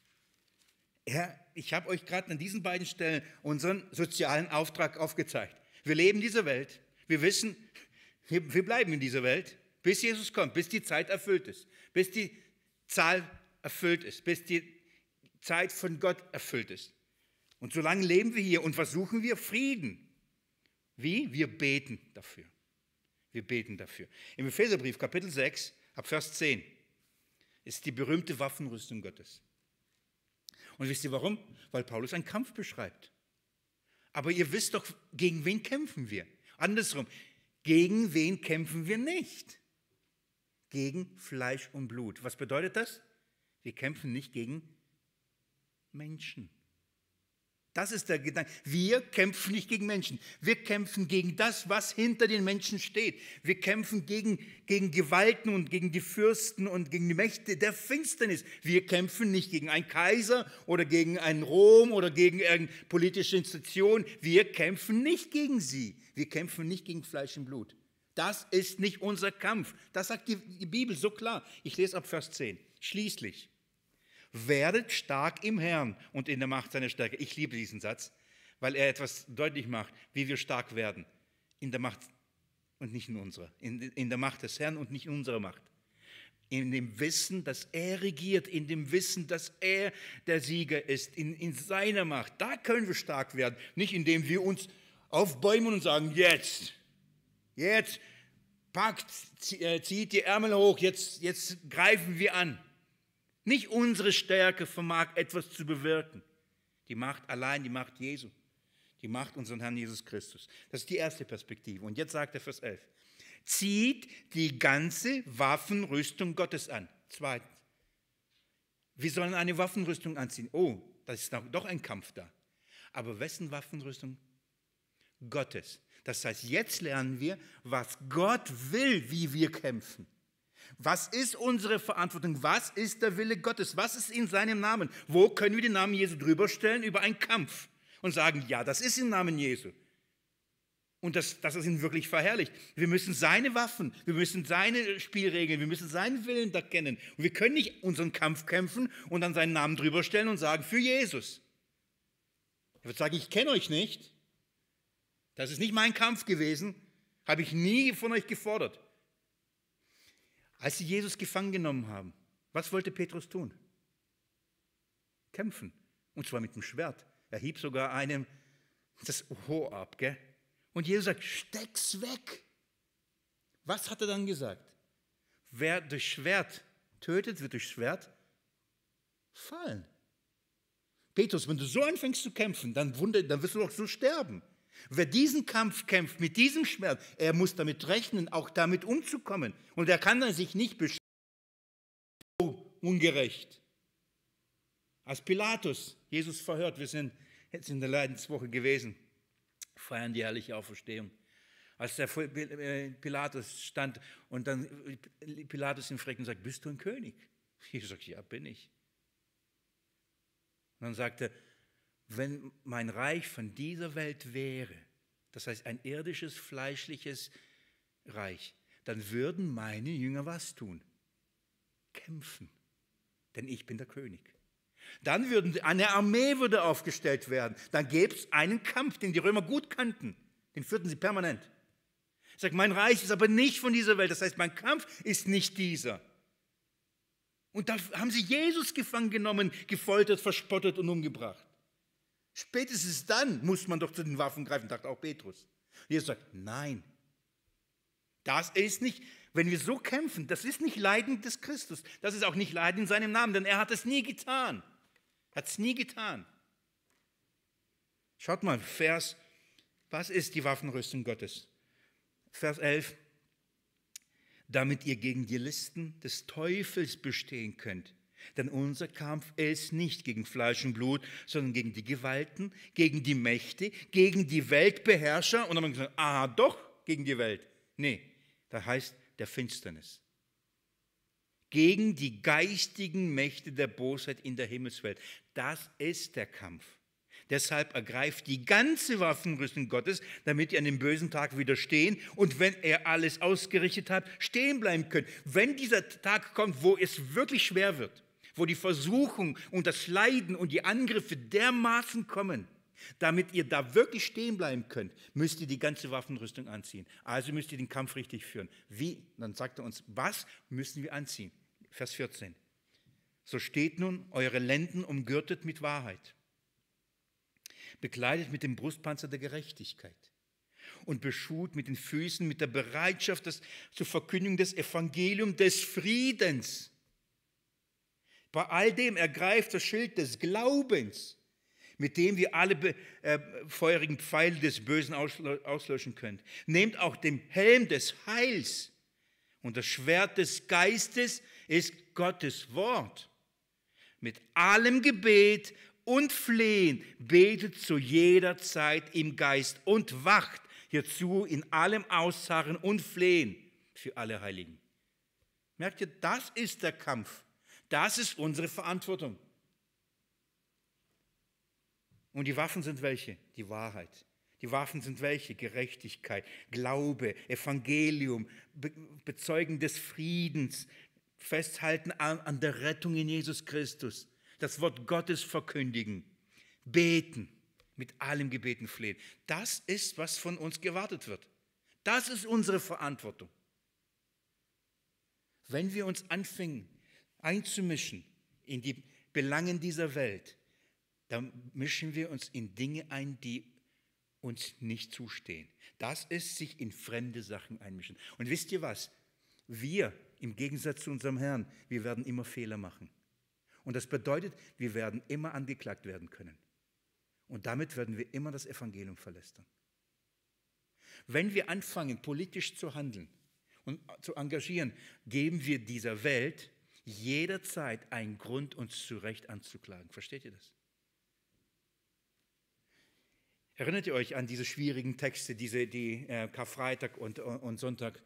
[SPEAKER 1] Ich habe euch gerade an diesen beiden Stellen unseren sozialen Auftrag aufgezeigt. Wir leben in dieser Welt. Wir wissen, wir bleiben in dieser Welt, bis Jesus kommt, bis die Zeit erfüllt ist, bis die Zahl erfüllt ist, bis die Zeit von Gott erfüllt ist. Und solange leben wir hier und versuchen wir Frieden. Wie? Wir beten dafür. Wir beten dafür. Im Epheserbrief, Kapitel 6, ab Vers 10, ist die berühmte Waffenrüstung Gottes. Und wisst ihr warum? Weil Paulus einen Kampf beschreibt. Aber ihr wisst doch, gegen wen kämpfen wir? Andersrum, gegen wen kämpfen wir nicht? Gegen Fleisch und Blut. Was bedeutet das? Wir kämpfen nicht gegen Menschen. Das ist der Gedanke. Wir kämpfen nicht gegen Menschen. Wir kämpfen gegen das, was hinter den Menschen steht. Wir kämpfen gegen Gewalten und gegen die Fürsten und gegen die Mächte der Finsternis. Wir kämpfen nicht gegen einen Kaiser oder gegen einen Rom oder gegen irgendeine politische Institution. Wir kämpfen nicht gegen sie. Wir kämpfen nicht gegen Fleisch und Blut. Das ist nicht unser Kampf. Das sagt die Bibel so klar. Ich lese ab Vers 10. Schließlich, werdet stark im Herrn und in der Macht seiner Stärke. Ich liebe diesen Satz, weil er etwas deutlich macht, wie wir stark werden. In der Macht und nicht in unserer. In der Macht des Herrn und nicht in unserer Macht. In dem Wissen, dass er regiert, in dem Wissen, dass er der Sieger ist, in seiner Macht. Da können wir stark werden. Nicht indem wir uns aufbäumen und sagen, jetzt packt, zieht die Ärmel hoch, jetzt greifen wir an. Nicht unsere Stärke vermag etwas zu bewirken. Die Macht allein, die Macht Jesu. Die Macht unseren Herrn Jesus Christus. Das ist die erste Perspektive. Und jetzt sagt er Vers 11. Zieht die ganze Waffenrüstung Gottes an. Zweitens. Wir sollen eine Waffenrüstung anziehen. Oh, da ist doch ein Kampf da. Aber wessen Waffenrüstung? Gottes. Das heißt, jetzt lernen wir, was Gott will, wie wir kämpfen. Was ist unsere Verantwortung? Was ist der Wille Gottes? Was ist in seinem Namen? Wo können wir den Namen Jesu drüber stellen über einen Kampf und sagen, ja, das ist im Namen Jesu. Und das ist ihn wirklich verherrlicht. Wir müssen seine Waffen, wir müssen seine Spielregeln, wir müssen seinen Willen da kennen. Und wir können nicht unseren Kampf kämpfen und dann seinen Namen drüber stellen und sagen, für Jesus. Er wird sagen, ich kenne euch nicht. Das ist nicht mein Kampf gewesen, habe ich nie von euch gefordert. Als sie Jesus gefangen genommen haben, was wollte Petrus tun? Kämpfen. Und zwar mit dem Schwert. Er hieb sogar einem das Ohr ab, gell? Und Jesus sagt, steck's weg. Was hat er dann gesagt? Wer durch Schwert tötet, wird durch Schwert fallen. Petrus, wenn du so anfängst zu kämpfen, dann wirst du doch so sterben. Wer diesen Kampf kämpft mit diesem Schwert, er muss damit rechnen, auch damit umzukommen. Und er kann dann sich nicht beschweren, so ungerecht. Als Pilatus Jesus verhört, wir sind jetzt in der Leidenswoche gewesen, feiern die herrliche Auferstehung. Als der vor Pilatus stand und dann Pilatus ihn fragt und sagt, bist du ein König? Jesus sagt, ja, bin ich. Und dann sagt er, wenn mein Reich von dieser Welt wäre, das heißt ein irdisches, fleischliches Reich, dann würden meine Jünger was tun? Kämpfen, denn ich bin der König. Dann eine Armee würde aufgestellt werden. Dann gäbe es einen Kampf, den die Römer gut kannten. Den führten sie permanent. Er sagt, mein Reich ist aber nicht von dieser Welt. Das heißt, mein Kampf ist nicht dieser. Und da haben sie Jesus gefangen genommen, gefoltert, verspottet und umgebracht. Spätestens dann muss man doch zu den Waffen greifen, sagt auch Petrus. Jesus sagt, nein, das ist nicht, wenn wir so kämpfen, das ist nicht Leiden des Christus. Das ist auch nicht Leiden in seinem Namen, denn er hat es nie getan. Er hat es nie getan. Schaut mal, was ist die Waffenrüstung Gottes? Vers 11. Damit ihr gegen die Listen des Teufels bestehen könnt. Denn unser Kampf ist nicht gegen Fleisch und Blut, sondern gegen die Gewalten, gegen die Mächte, gegen die Weltbeherrscher. Und dann haben wir gesagt, doch, gegen die Welt. Nee, das heißt der Finsternis. Gegen die geistigen Mächte der Bosheit in der Himmelswelt. Das ist der Kampf. Deshalb ergreift die ganze Waffenrüstung Gottes, damit ihr an dem bösen Tag widerstehen und wenn er alles ausgerichtet hat, stehen bleiben könnt. Wenn dieser Tag kommt, wo es wirklich schwer wird, wo die Versuchung und das Leiden und die Angriffe dermaßen kommen, damit ihr da wirklich stehen bleiben könnt, müsst ihr die ganze Waffenrüstung anziehen. Also müsst ihr den Kampf richtig führen. Wie? Dann sagt er uns, was müssen wir anziehen? Vers 14. So steht nun eure Lenden umgürtet mit Wahrheit, bekleidet mit dem Brustpanzer der Gerechtigkeit und beschut mit den Füßen mit der Bereitschaft zur Verkündigung des Evangeliums des Friedens. Bei all dem ergreift das Schild des Glaubens, mit dem wir alle feurigen Pfeile des Bösen auslöschen können. Nehmt auch den Helm des Heils und das Schwert des Geistes ist Gottes Wort. Mit allem Gebet und Flehen betet zu jeder Zeit im Geist und wacht hierzu in allem Ausharren und Flehen für alle Heiligen. Merkt ihr, das ist der Kampf. Das ist unsere Verantwortung. Und die Waffen sind welche? Die Wahrheit. Die Waffen sind welche? Gerechtigkeit, Glaube, Evangelium, Bezeugen des Friedens, Festhalten an der Rettung in Jesus Christus, das Wort Gottes verkündigen, beten, mit allem Gebeten flehen. Das ist, was von uns gewartet wird. Das ist unsere Verantwortung. Wenn wir uns anfangen einzumischen in die Belangen dieser Welt, dann mischen wir uns in Dinge ein, die uns nicht zustehen. Das ist sich in fremde Sachen einmischen. Und wisst ihr was? Wir, im Gegensatz zu unserem Herrn, wir werden immer Fehler machen. Und das bedeutet, wir werden immer angeklagt werden können. Und damit werden wir immer das Evangelium verlästern. Wenn wir anfangen, politisch zu handeln und zu engagieren, geben wir dieser Welt jederzeit einen Grund, uns zu Recht anzuklagen. Versteht ihr das? Erinnert ihr euch an diese schwierigen Texte, die Karfreitag und Sonntag?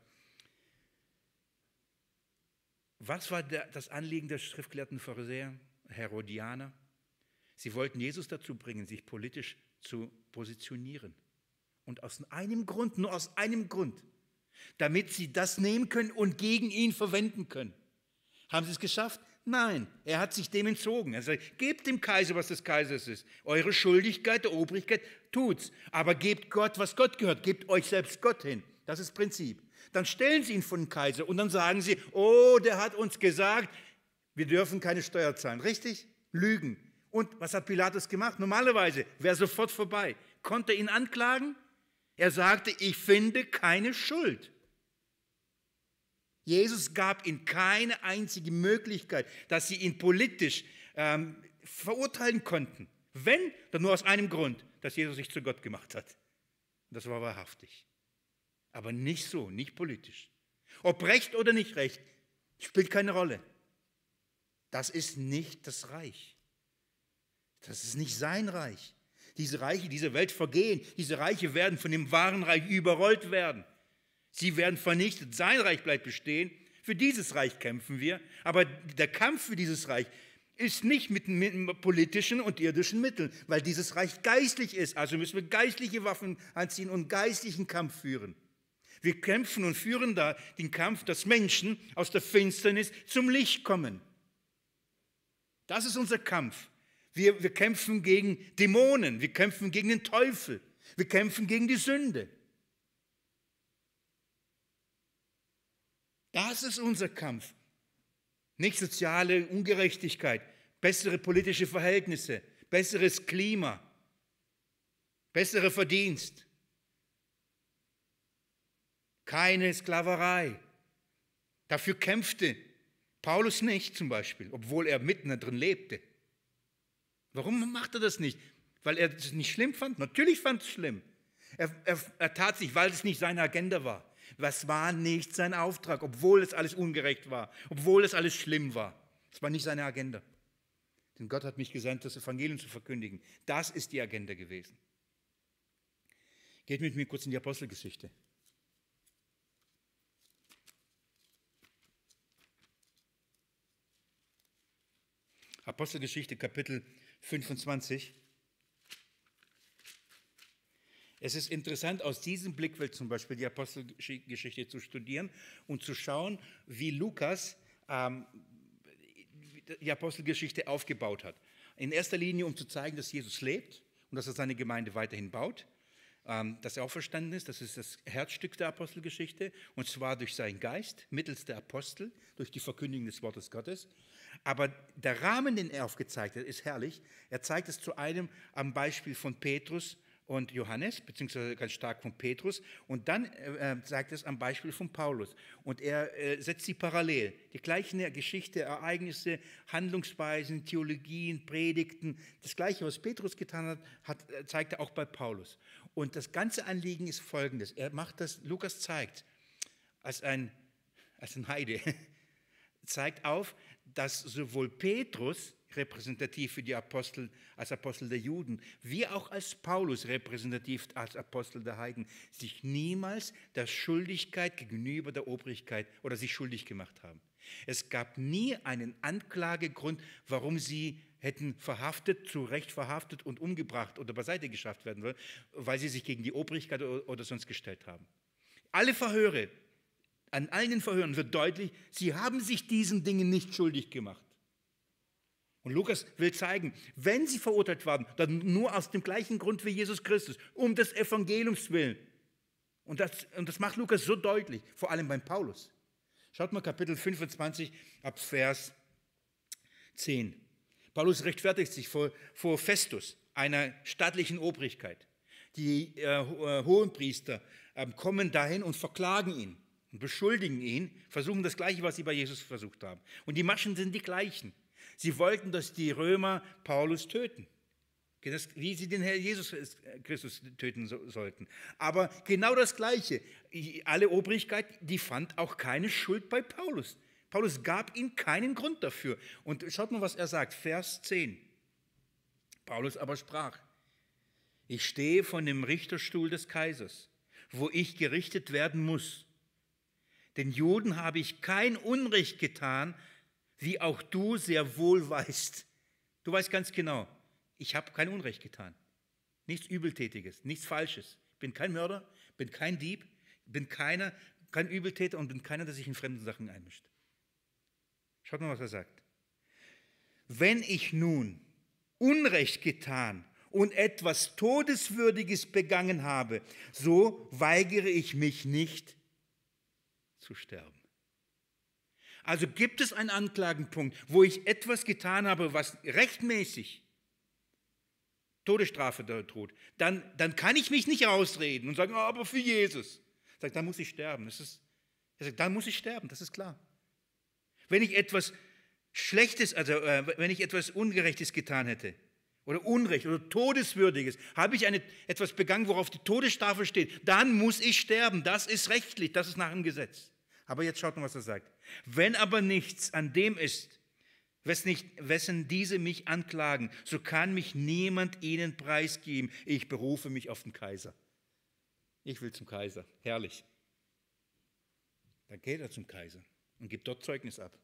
[SPEAKER 1] Was war das Anliegen der schriftgelehrten Pharisäer, Herodianer? Sie wollten Jesus dazu bringen, sich politisch zu positionieren. Und aus einem Grund, nur aus einem Grund, damit sie das nehmen können und gegen ihn verwenden können. Haben sie es geschafft? Nein, er hat sich dem entzogen. Er sagt, gebt dem Kaiser, was des Kaisers ist. Eure Schuldigkeit der Obrigkeit, tut's. Aber gebt Gott, was Gott gehört. Gebt euch selbst Gott hin. Das ist das Prinzip. Dann stellen sie ihn vor den Kaiser und dann sagen sie, oh, der hat uns gesagt, wir dürfen keine Steuer zahlen. Richtig? Lügen. Und was hat Pilatus gemacht? Normalerweise wäre sofort vorbei. Konnte er ihn anklagen? Er sagte, ich finde keine Schuld. Jesus gab ihnen keine einzige Möglichkeit, dass sie ihn politisch verurteilen konnten. Wenn, dann nur aus einem Grund, dass Jesus sich zu Gott gemacht hat. Das war wahrhaftig. Aber nicht so, nicht politisch. Ob Recht oder nicht Recht, spielt keine Rolle. Das ist nicht das Reich. Das ist nicht sein Reich. Diese Reiche dieser Welt vergehen. Diese Reiche werden von dem wahren Reich überrollt werden. Sie werden vernichtet. Sein Reich bleibt bestehen. Für dieses Reich kämpfen wir. Aber der Kampf für dieses Reich ist nicht mit politischen und irdischen Mitteln, weil dieses Reich geistlich ist. Also müssen wir geistliche Waffen anziehen und geistlichen Kampf führen. Wir kämpfen und führen da den Kampf, dass Menschen aus der Finsternis zum Licht kommen. Das ist unser Kampf. Wir kämpfen gegen Dämonen, wir kämpfen gegen den Teufel, wir kämpfen gegen die Sünde. Das ist unser Kampf. Nicht soziale Ungerechtigkeit, bessere politische Verhältnisse, besseres Klima, besserer Verdienst. Keine Sklaverei. Dafür kämpfte Paulus nicht zum Beispiel, obwohl er mitten da drin lebte. Warum macht er das nicht? Weil er es nicht schlimm fand? Natürlich fand es schlimm. Er tat sich, weil es nicht seine Agenda war. Das war nicht sein Auftrag, obwohl es alles ungerecht war, obwohl es alles schlimm war. Es war nicht seine Agenda. Denn Gott hat mich gesandt, das Evangelium zu verkündigen. Das ist die Agenda gewesen. Geht mit mir kurz in die Apostelgeschichte. Apostelgeschichte, Kapitel 25. Es ist interessant, aus diesem Blickwinkel zum Beispiel die Apostelgeschichte zu studieren und zu schauen, wie Lukas die Apostelgeschichte aufgebaut hat. In erster Linie, um zu zeigen, dass Jesus lebt und dass er seine Gemeinde weiterhin baut, dass er auch verstanden ist, das ist das Herzstück der Apostelgeschichte, und zwar durch seinen Geist, mittels der Apostel, durch die Verkündigung des Wortes Gottes. Aber der Rahmen, den er aufgezeigt hat, ist herrlich. Er zeigt es zu einem am Beispiel von Petrus und Johannes, beziehungsweise ganz stark von Petrus, und dann zeigt es am Beispiel von Paulus. Und er setzt sie parallel. Die gleichen Geschichte, Ereignisse, Handlungsweisen, Theologien, Predigten, das Gleiche, was Petrus getan hat, zeigt er auch bei Paulus. Und das ganze Anliegen ist folgendes. Er macht das, Lukas zeigt, als ein Heide, zeigt auf, dass sowohl Petrus repräsentativ für die Apostel, als Apostel der Juden, wie auch als Paulus repräsentativ als Apostel der Heiden, sich niemals der Schuldigkeit gegenüber der Obrigkeit oder sich schuldig gemacht haben. Es gab nie einen Anklagegrund, warum sie hätten verhaftet, zu Recht verhaftet und umgebracht oder beiseite geschafft werden wollen, weil sie sich gegen die Obrigkeit oder sonst gestellt haben. Alle Verhöre, an allen den Verhören wird deutlich, sie haben sich diesen Dingen nicht schuldig gemacht. Und Lukas will zeigen, wenn sie verurteilt waren, dann nur aus dem gleichen Grund wie Jesus Christus, um des Evangeliums willen. Und das macht Lukas so deutlich, vor allem beim Paulus. Schaut mal Kapitel 25 ab Vers 10. Paulus rechtfertigt sich vor Festus, einer staatlichen Obrigkeit. Die Hohenpriester kommen dahin und verklagen ihn und beschuldigen ihn, versuchen das Gleiche, was sie bei Jesus versucht haben. Und die Maschen sind die gleichen. Sie wollten, dass die Römer Paulus töten, wie sie den Herrn Jesus Christus töten sollten. Aber genau das Gleiche. Alle Obrigkeit, die fand auch keine Schuld bei Paulus. Paulus gab ihm keinen Grund dafür. Und schaut mal, was er sagt, Vers 10. Paulus aber sprach: Ich stehe vor dem Richterstuhl des Kaisers, wo ich gerichtet werden muss. Den Juden habe ich kein Unrecht getan, wie auch du sehr wohl weißt. Du weißt ganz genau, ich habe kein Unrecht getan. Nichts Übeltätiges, nichts Falsches. Ich bin kein Mörder, bin kein Dieb, bin kein Übeltäter und bin keiner, der sich in fremden Sachen einmischt. Schaut mal, was er sagt. Wenn ich nun Unrecht getan und etwas Todeswürdiges begangen habe, so weigere ich mich nicht zu sterben. Also gibt es einen Anklagenpunkt, wo ich etwas getan habe, was rechtmäßig Todesstrafe droht, dann kann ich mich nicht rausreden und sagen, aber für Jesus. Er sagt, dann muss ich sterben. Er sagt, dann muss ich sterben, das ist klar. Wenn ich etwas Schlechtes, also wenn ich etwas Ungerechtes getan hätte, oder Unrecht oder Todeswürdiges, habe ich etwas begangen, worauf die Todesstrafe steht, dann muss ich sterben. Das ist rechtlich, das ist nach dem Gesetz. Aber jetzt schaut mal, was er sagt. Wenn aber nichts an dem ist, wessen diese mich anklagen, so kann mich niemand ihnen preisgeben. Ich berufe mich auf den Kaiser. Ich will zum Kaiser. Herrlich. Dann geht er zum Kaiser und gibt dort Zeugnis ab.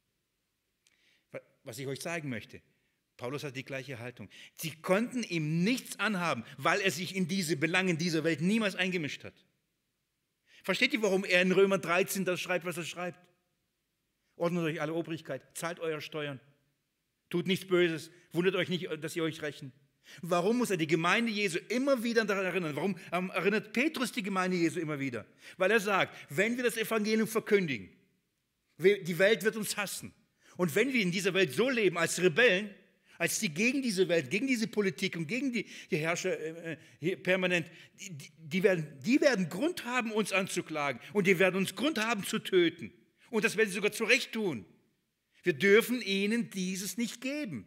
[SPEAKER 1] Was ich euch zeigen möchte, Paulus hat die gleiche Haltung. Sie konnten ihm nichts anhaben, weil er sich in diese Belange dieser Welt niemals eingemischt hat. Versteht ihr, warum er in Römer 13 das schreibt, was er schreibt? Ordnet euch alle Obrigkeit, zahlt eure Steuern, tut nichts Böses, wundert euch nicht, dass ihr euch rächen. Warum muss er die Gemeinde Jesu immer wieder daran erinnern? Warum erinnert Petrus die Gemeinde Jesu immer wieder? Weil er sagt, wenn wir das Evangelium verkündigen, die Welt wird uns hassen. Und wenn wir in dieser Welt so leben als Rebellen, als die gegen diese Welt, gegen diese Politik und gegen die Herrscher permanent, die werden Grund haben, uns anzuklagen. Und die werden uns Grund haben zu töten. Und das werden sie sogar zu Recht tun. Wir dürfen ihnen dieses nicht geben.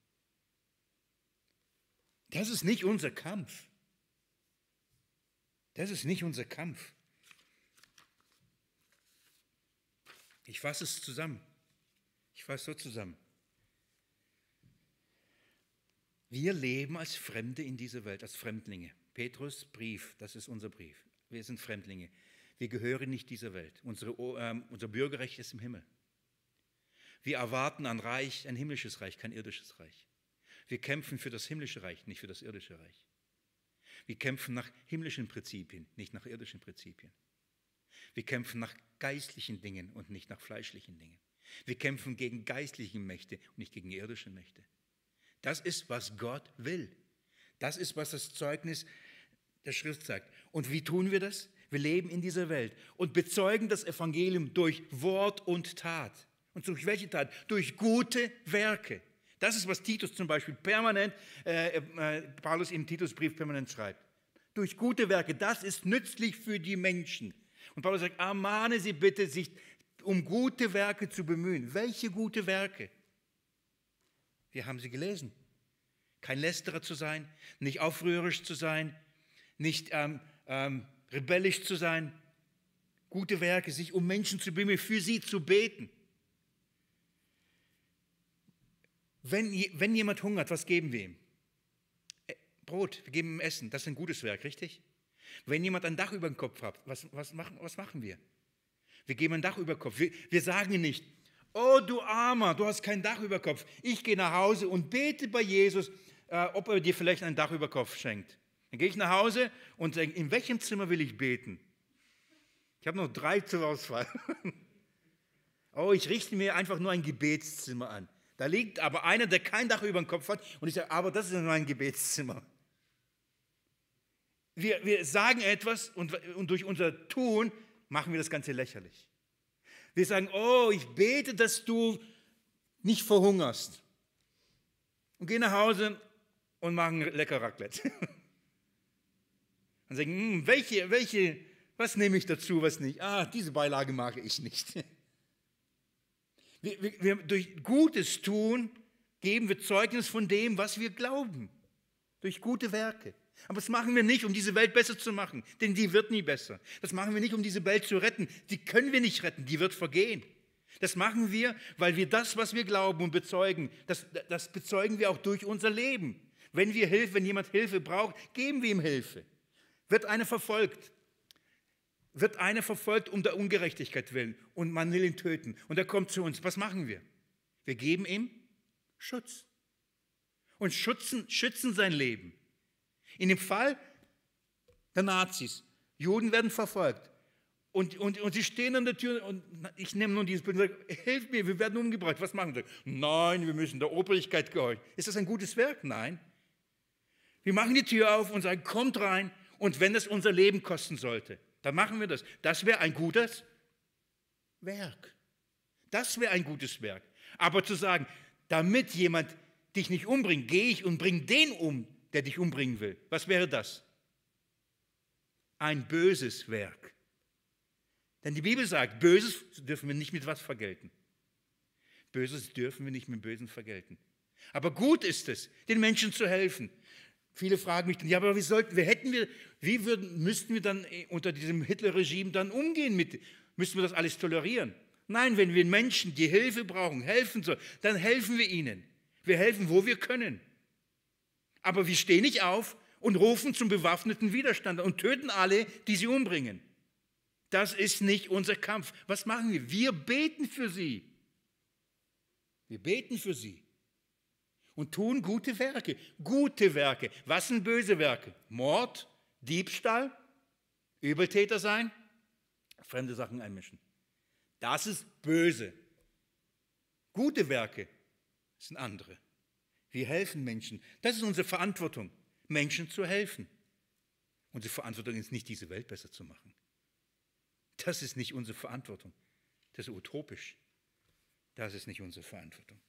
[SPEAKER 1] Das ist nicht unser Kampf. Das ist nicht unser Kampf. Ich fasse es zusammen. Ich fasse so zusammen. Wir leben als Fremde in dieser Welt, als Fremdlinge. Petrus Brief, das ist unser Brief. Wir sind Fremdlinge. Wir gehören nicht dieser Welt. Unser Bürgerrecht ist im Himmel. Wir erwarten ein Reich, ein himmlisches Reich, kein irdisches Reich. Wir kämpfen für das himmlische Reich, nicht für das irdische Reich. Wir kämpfen nach himmlischen Prinzipien, nicht nach irdischen Prinzipien. Wir kämpfen nach geistlichen Dingen und nicht nach fleischlichen Dingen. Wir kämpfen gegen geistliche Mächte und nicht gegen irdische Mächte. Das ist, was Gott will. Das ist, was das Zeugnis der Schrift sagt. Und wie tun wir das? Wir leben in dieser Welt und bezeugen das Evangelium durch Wort und Tat. Und durch welche Tat? Durch gute Werke. Das ist, was Titus zum Beispiel permanent, Paulus im Titusbrief permanent schreibt. Durch gute Werke, das ist nützlich für die Menschen. Und Paulus sagt, ermahne sie bitte, sich um gute Werke zu bemühen. Welche gute Werke? Wir haben sie gelesen. Kein Lästerer zu sein, nicht aufrührerisch zu sein, nicht rebellisch zu sein. Gute Werke, sich um Menschen zu bemühen, für sie zu beten. Wenn jemand hungert, was geben wir ihm? Brot, wir geben ihm Essen, das ist ein gutes Werk, richtig? Wenn jemand ein Dach über dem Kopf hat, was machen wir? Wir geben ein Dach über den Kopf. Wir sagen nicht, Oh, du Armer, du hast kein Dach über Kopf. Ich gehe nach Hause und bete bei Jesus, ob er dir vielleicht ein Dach über Kopf schenkt. Dann gehe ich nach Hause und sage, in welchem Zimmer will ich beten? Ich habe noch 3 zur Auswahl. Oh, ich richte mir einfach nur ein Gebetszimmer an. Da liegt aber einer, der kein Dach über dem Kopf hat und ich sage, aber das ist nur ein Gebetszimmer. Wir sagen etwas und durch unser Tun machen wir das Ganze lächerlich. Wir sagen, oh, ich bete, dass du nicht verhungerst. Und gehen nach Hause und machen lecker Raclette. Und sagen, was nehme ich dazu, was nicht? Diese Beilage mag ich nicht. Wir durch gutes Tun geben wir Zeugnis von dem, was wir glauben. Durch gute Werke. Aber das machen wir nicht, um diese Welt besser zu machen, denn die wird nie besser. Das machen wir nicht, um diese Welt zu retten. Die können wir nicht retten, die wird vergehen. Das machen wir, weil wir das, was wir glauben und bezeugen, das bezeugen wir auch durch unser Leben. Wenn jemand Hilfe braucht, geben wir ihm Hilfe. Wird einer verfolgt um der Ungerechtigkeit willen und man will ihn töten und er kommt zu uns. Was machen wir? Wir geben ihm Schutz und schützen sein Leben. In dem Fall der Nazis, Juden werden verfolgt und sie stehen an der Tür und ich nehme nun dieses Bild und sage, hilf mir, wir werden umgebracht. Was machen sie? Nein, wir müssen der Obrigkeit gehorchen. Ist das ein gutes Werk? Nein. Wir machen die Tür auf und sagen, kommt rein und wenn es unser Leben kosten sollte, dann machen wir das. Das wäre ein gutes Werk. Das wäre ein gutes Werk. Aber zu sagen, damit jemand dich nicht umbringt, gehe ich und bringe den um, der dich umbringen will. Was wäre das? Ein böses Werk. Denn die Bibel sagt, Böses dürfen wir nicht mit was vergelten. Böses dürfen wir nicht mit Bösen vergelten. Aber gut ist es, den Menschen zu helfen. Viele fragen mich dann, ja, aber müssten wir dann unter diesem Hitler-Regime dann umgehen? Müssten wir das alles tolerieren? Nein, wenn wir Menschen, die Hilfe brauchen, helfen sollen, dann helfen wir ihnen. Wir helfen, wo wir können. Aber wir stehen nicht auf und rufen zum bewaffneten Widerstand und töten alle, die sie umbringen. Das ist nicht unser Kampf. Was machen wir? Wir beten für sie. Wir beten für sie. Und tun gute Werke. Gute Werke. Was sind böse Werke? Mord, Diebstahl, Übeltäter sein, fremde Sachen einmischen. Das ist böse. Gute Werke sind andere. Wir helfen Menschen. Das ist unsere Verantwortung, Menschen zu helfen. Unsere Verantwortung ist nicht, diese Welt besser zu machen. Das ist nicht unsere Verantwortung. Das ist utopisch. Das ist nicht unsere Verantwortung.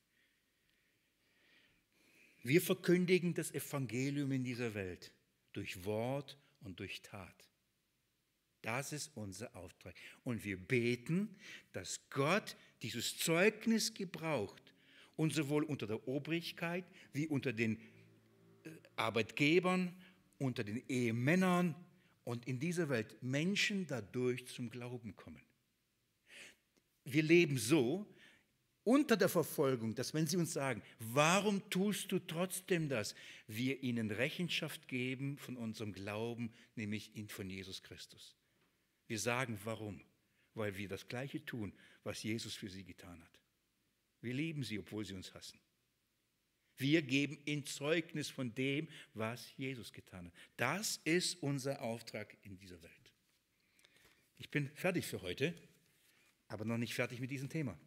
[SPEAKER 1] Wir verkündigen das Evangelium in dieser Welt durch Wort und durch Tat. Das ist unser Auftrag. Und wir beten, dass Gott dieses Zeugnis gebraucht und sowohl unter der Obrigkeit wie unter den Arbeitgebern, unter den Ehemännern und in dieser Welt Menschen dadurch zum Glauben kommen. Wir leben so unter der Verfolgung, dass wenn sie uns sagen, warum tust du trotzdem das, wir ihnen Rechenschaft geben von unserem Glauben, nämlich von Jesus Christus. Wir sagen, warum? Weil wir das Gleiche tun, was Jesus für sie getan hat. Wir lieben sie, obwohl sie uns hassen. Wir geben ihnen Zeugnis von dem, was Jesus getan hat. Das ist unser Auftrag in dieser Welt. Ich bin fertig für heute, aber noch nicht fertig mit diesem Thema.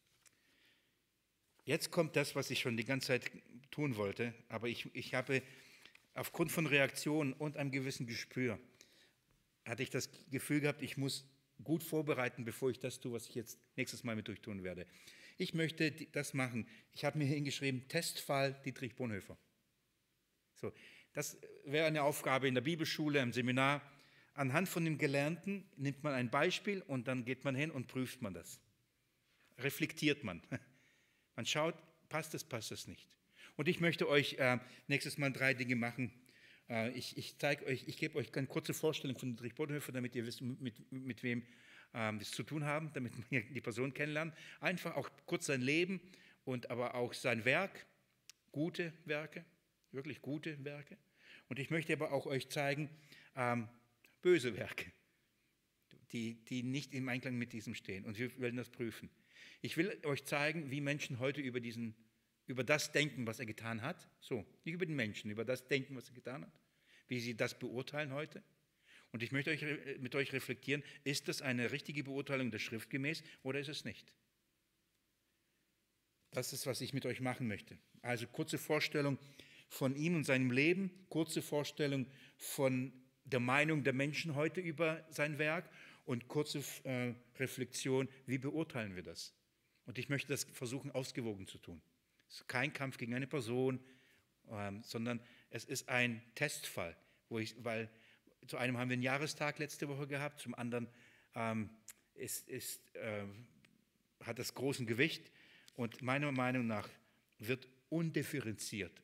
[SPEAKER 1] Jetzt kommt das, was ich schon die ganze Zeit tun wollte, aber ich habe aufgrund von Reaktionen und einem gewissen Gespür, hatte ich das Gefühl gehabt, ich muss gut vorbereiten, bevor ich das tue, was ich jetzt nächstes Mal mit euch tun werde. Ich möchte das machen. Ich habe mir hingeschrieben, Testfall Dietrich Bonhoeffer. So, das wäre eine Aufgabe in der Bibelschule, im Seminar. Anhand von dem Gelernten nimmt man ein Beispiel und dann geht man hin und prüft man das. Reflektiert man. Man schaut, passt es nicht. Und ich möchte euch nächstes Mal 3 Dinge machen. Ich gebe euch eine kurze Vorstellung von Dietrich Bonhoeffer, damit ihr wisst, mit wem wir es zu tun haben, damit wir die Person kennenlernen. Einfach auch kurz sein Leben und aber auch sein Werk, gute Werke, wirklich gute Werke. Und ich möchte aber auch euch zeigen, böse Werke, die nicht im Einklang mit diesem stehen. Und wir werden das prüfen. Ich will euch zeigen, wie Menschen heute über das denken, was er getan hat. So, nicht über den Menschen, über das denken, was er getan hat. Wie sie das beurteilen heute. Und ich möchte mit euch reflektieren, ist das eine richtige Beurteilung der Schrift gemäß oder ist es nicht? Das ist, was ich mit euch machen möchte. Also kurze Vorstellung von ihm und seinem Leben, kurze Vorstellung von der Meinung der Menschen heute über sein Werk und kurze Reflexion, wie beurteilen wir das? Und ich möchte das versuchen, ausgewogen zu tun. Es ist kein Kampf gegen eine Person, sondern es ist ein Testfall, weil zu einem haben wir einen Jahrestag letzte Woche gehabt, zum anderen hat das großen Gewicht und meiner Meinung nach wird undifferenziert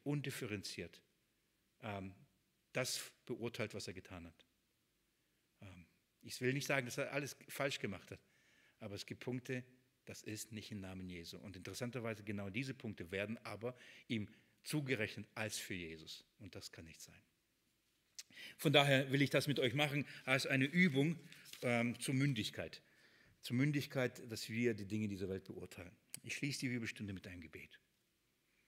[SPEAKER 1] das beurteilt, was er getan hat. Ich will nicht sagen, dass er alles falsch gemacht hat, aber es gibt Punkte, das ist nicht im Namen Jesu. Und interessanterweise genau diese Punkte werden aber ihm zugerechnet als für Jesus. Und das kann nicht sein. Von daher will ich das mit euch machen als eine Übung zur Mündigkeit. Zur Mündigkeit, dass wir die Dinge dieser Welt beurteilen. Ich schließe die Bibelstunde mit einem Gebet.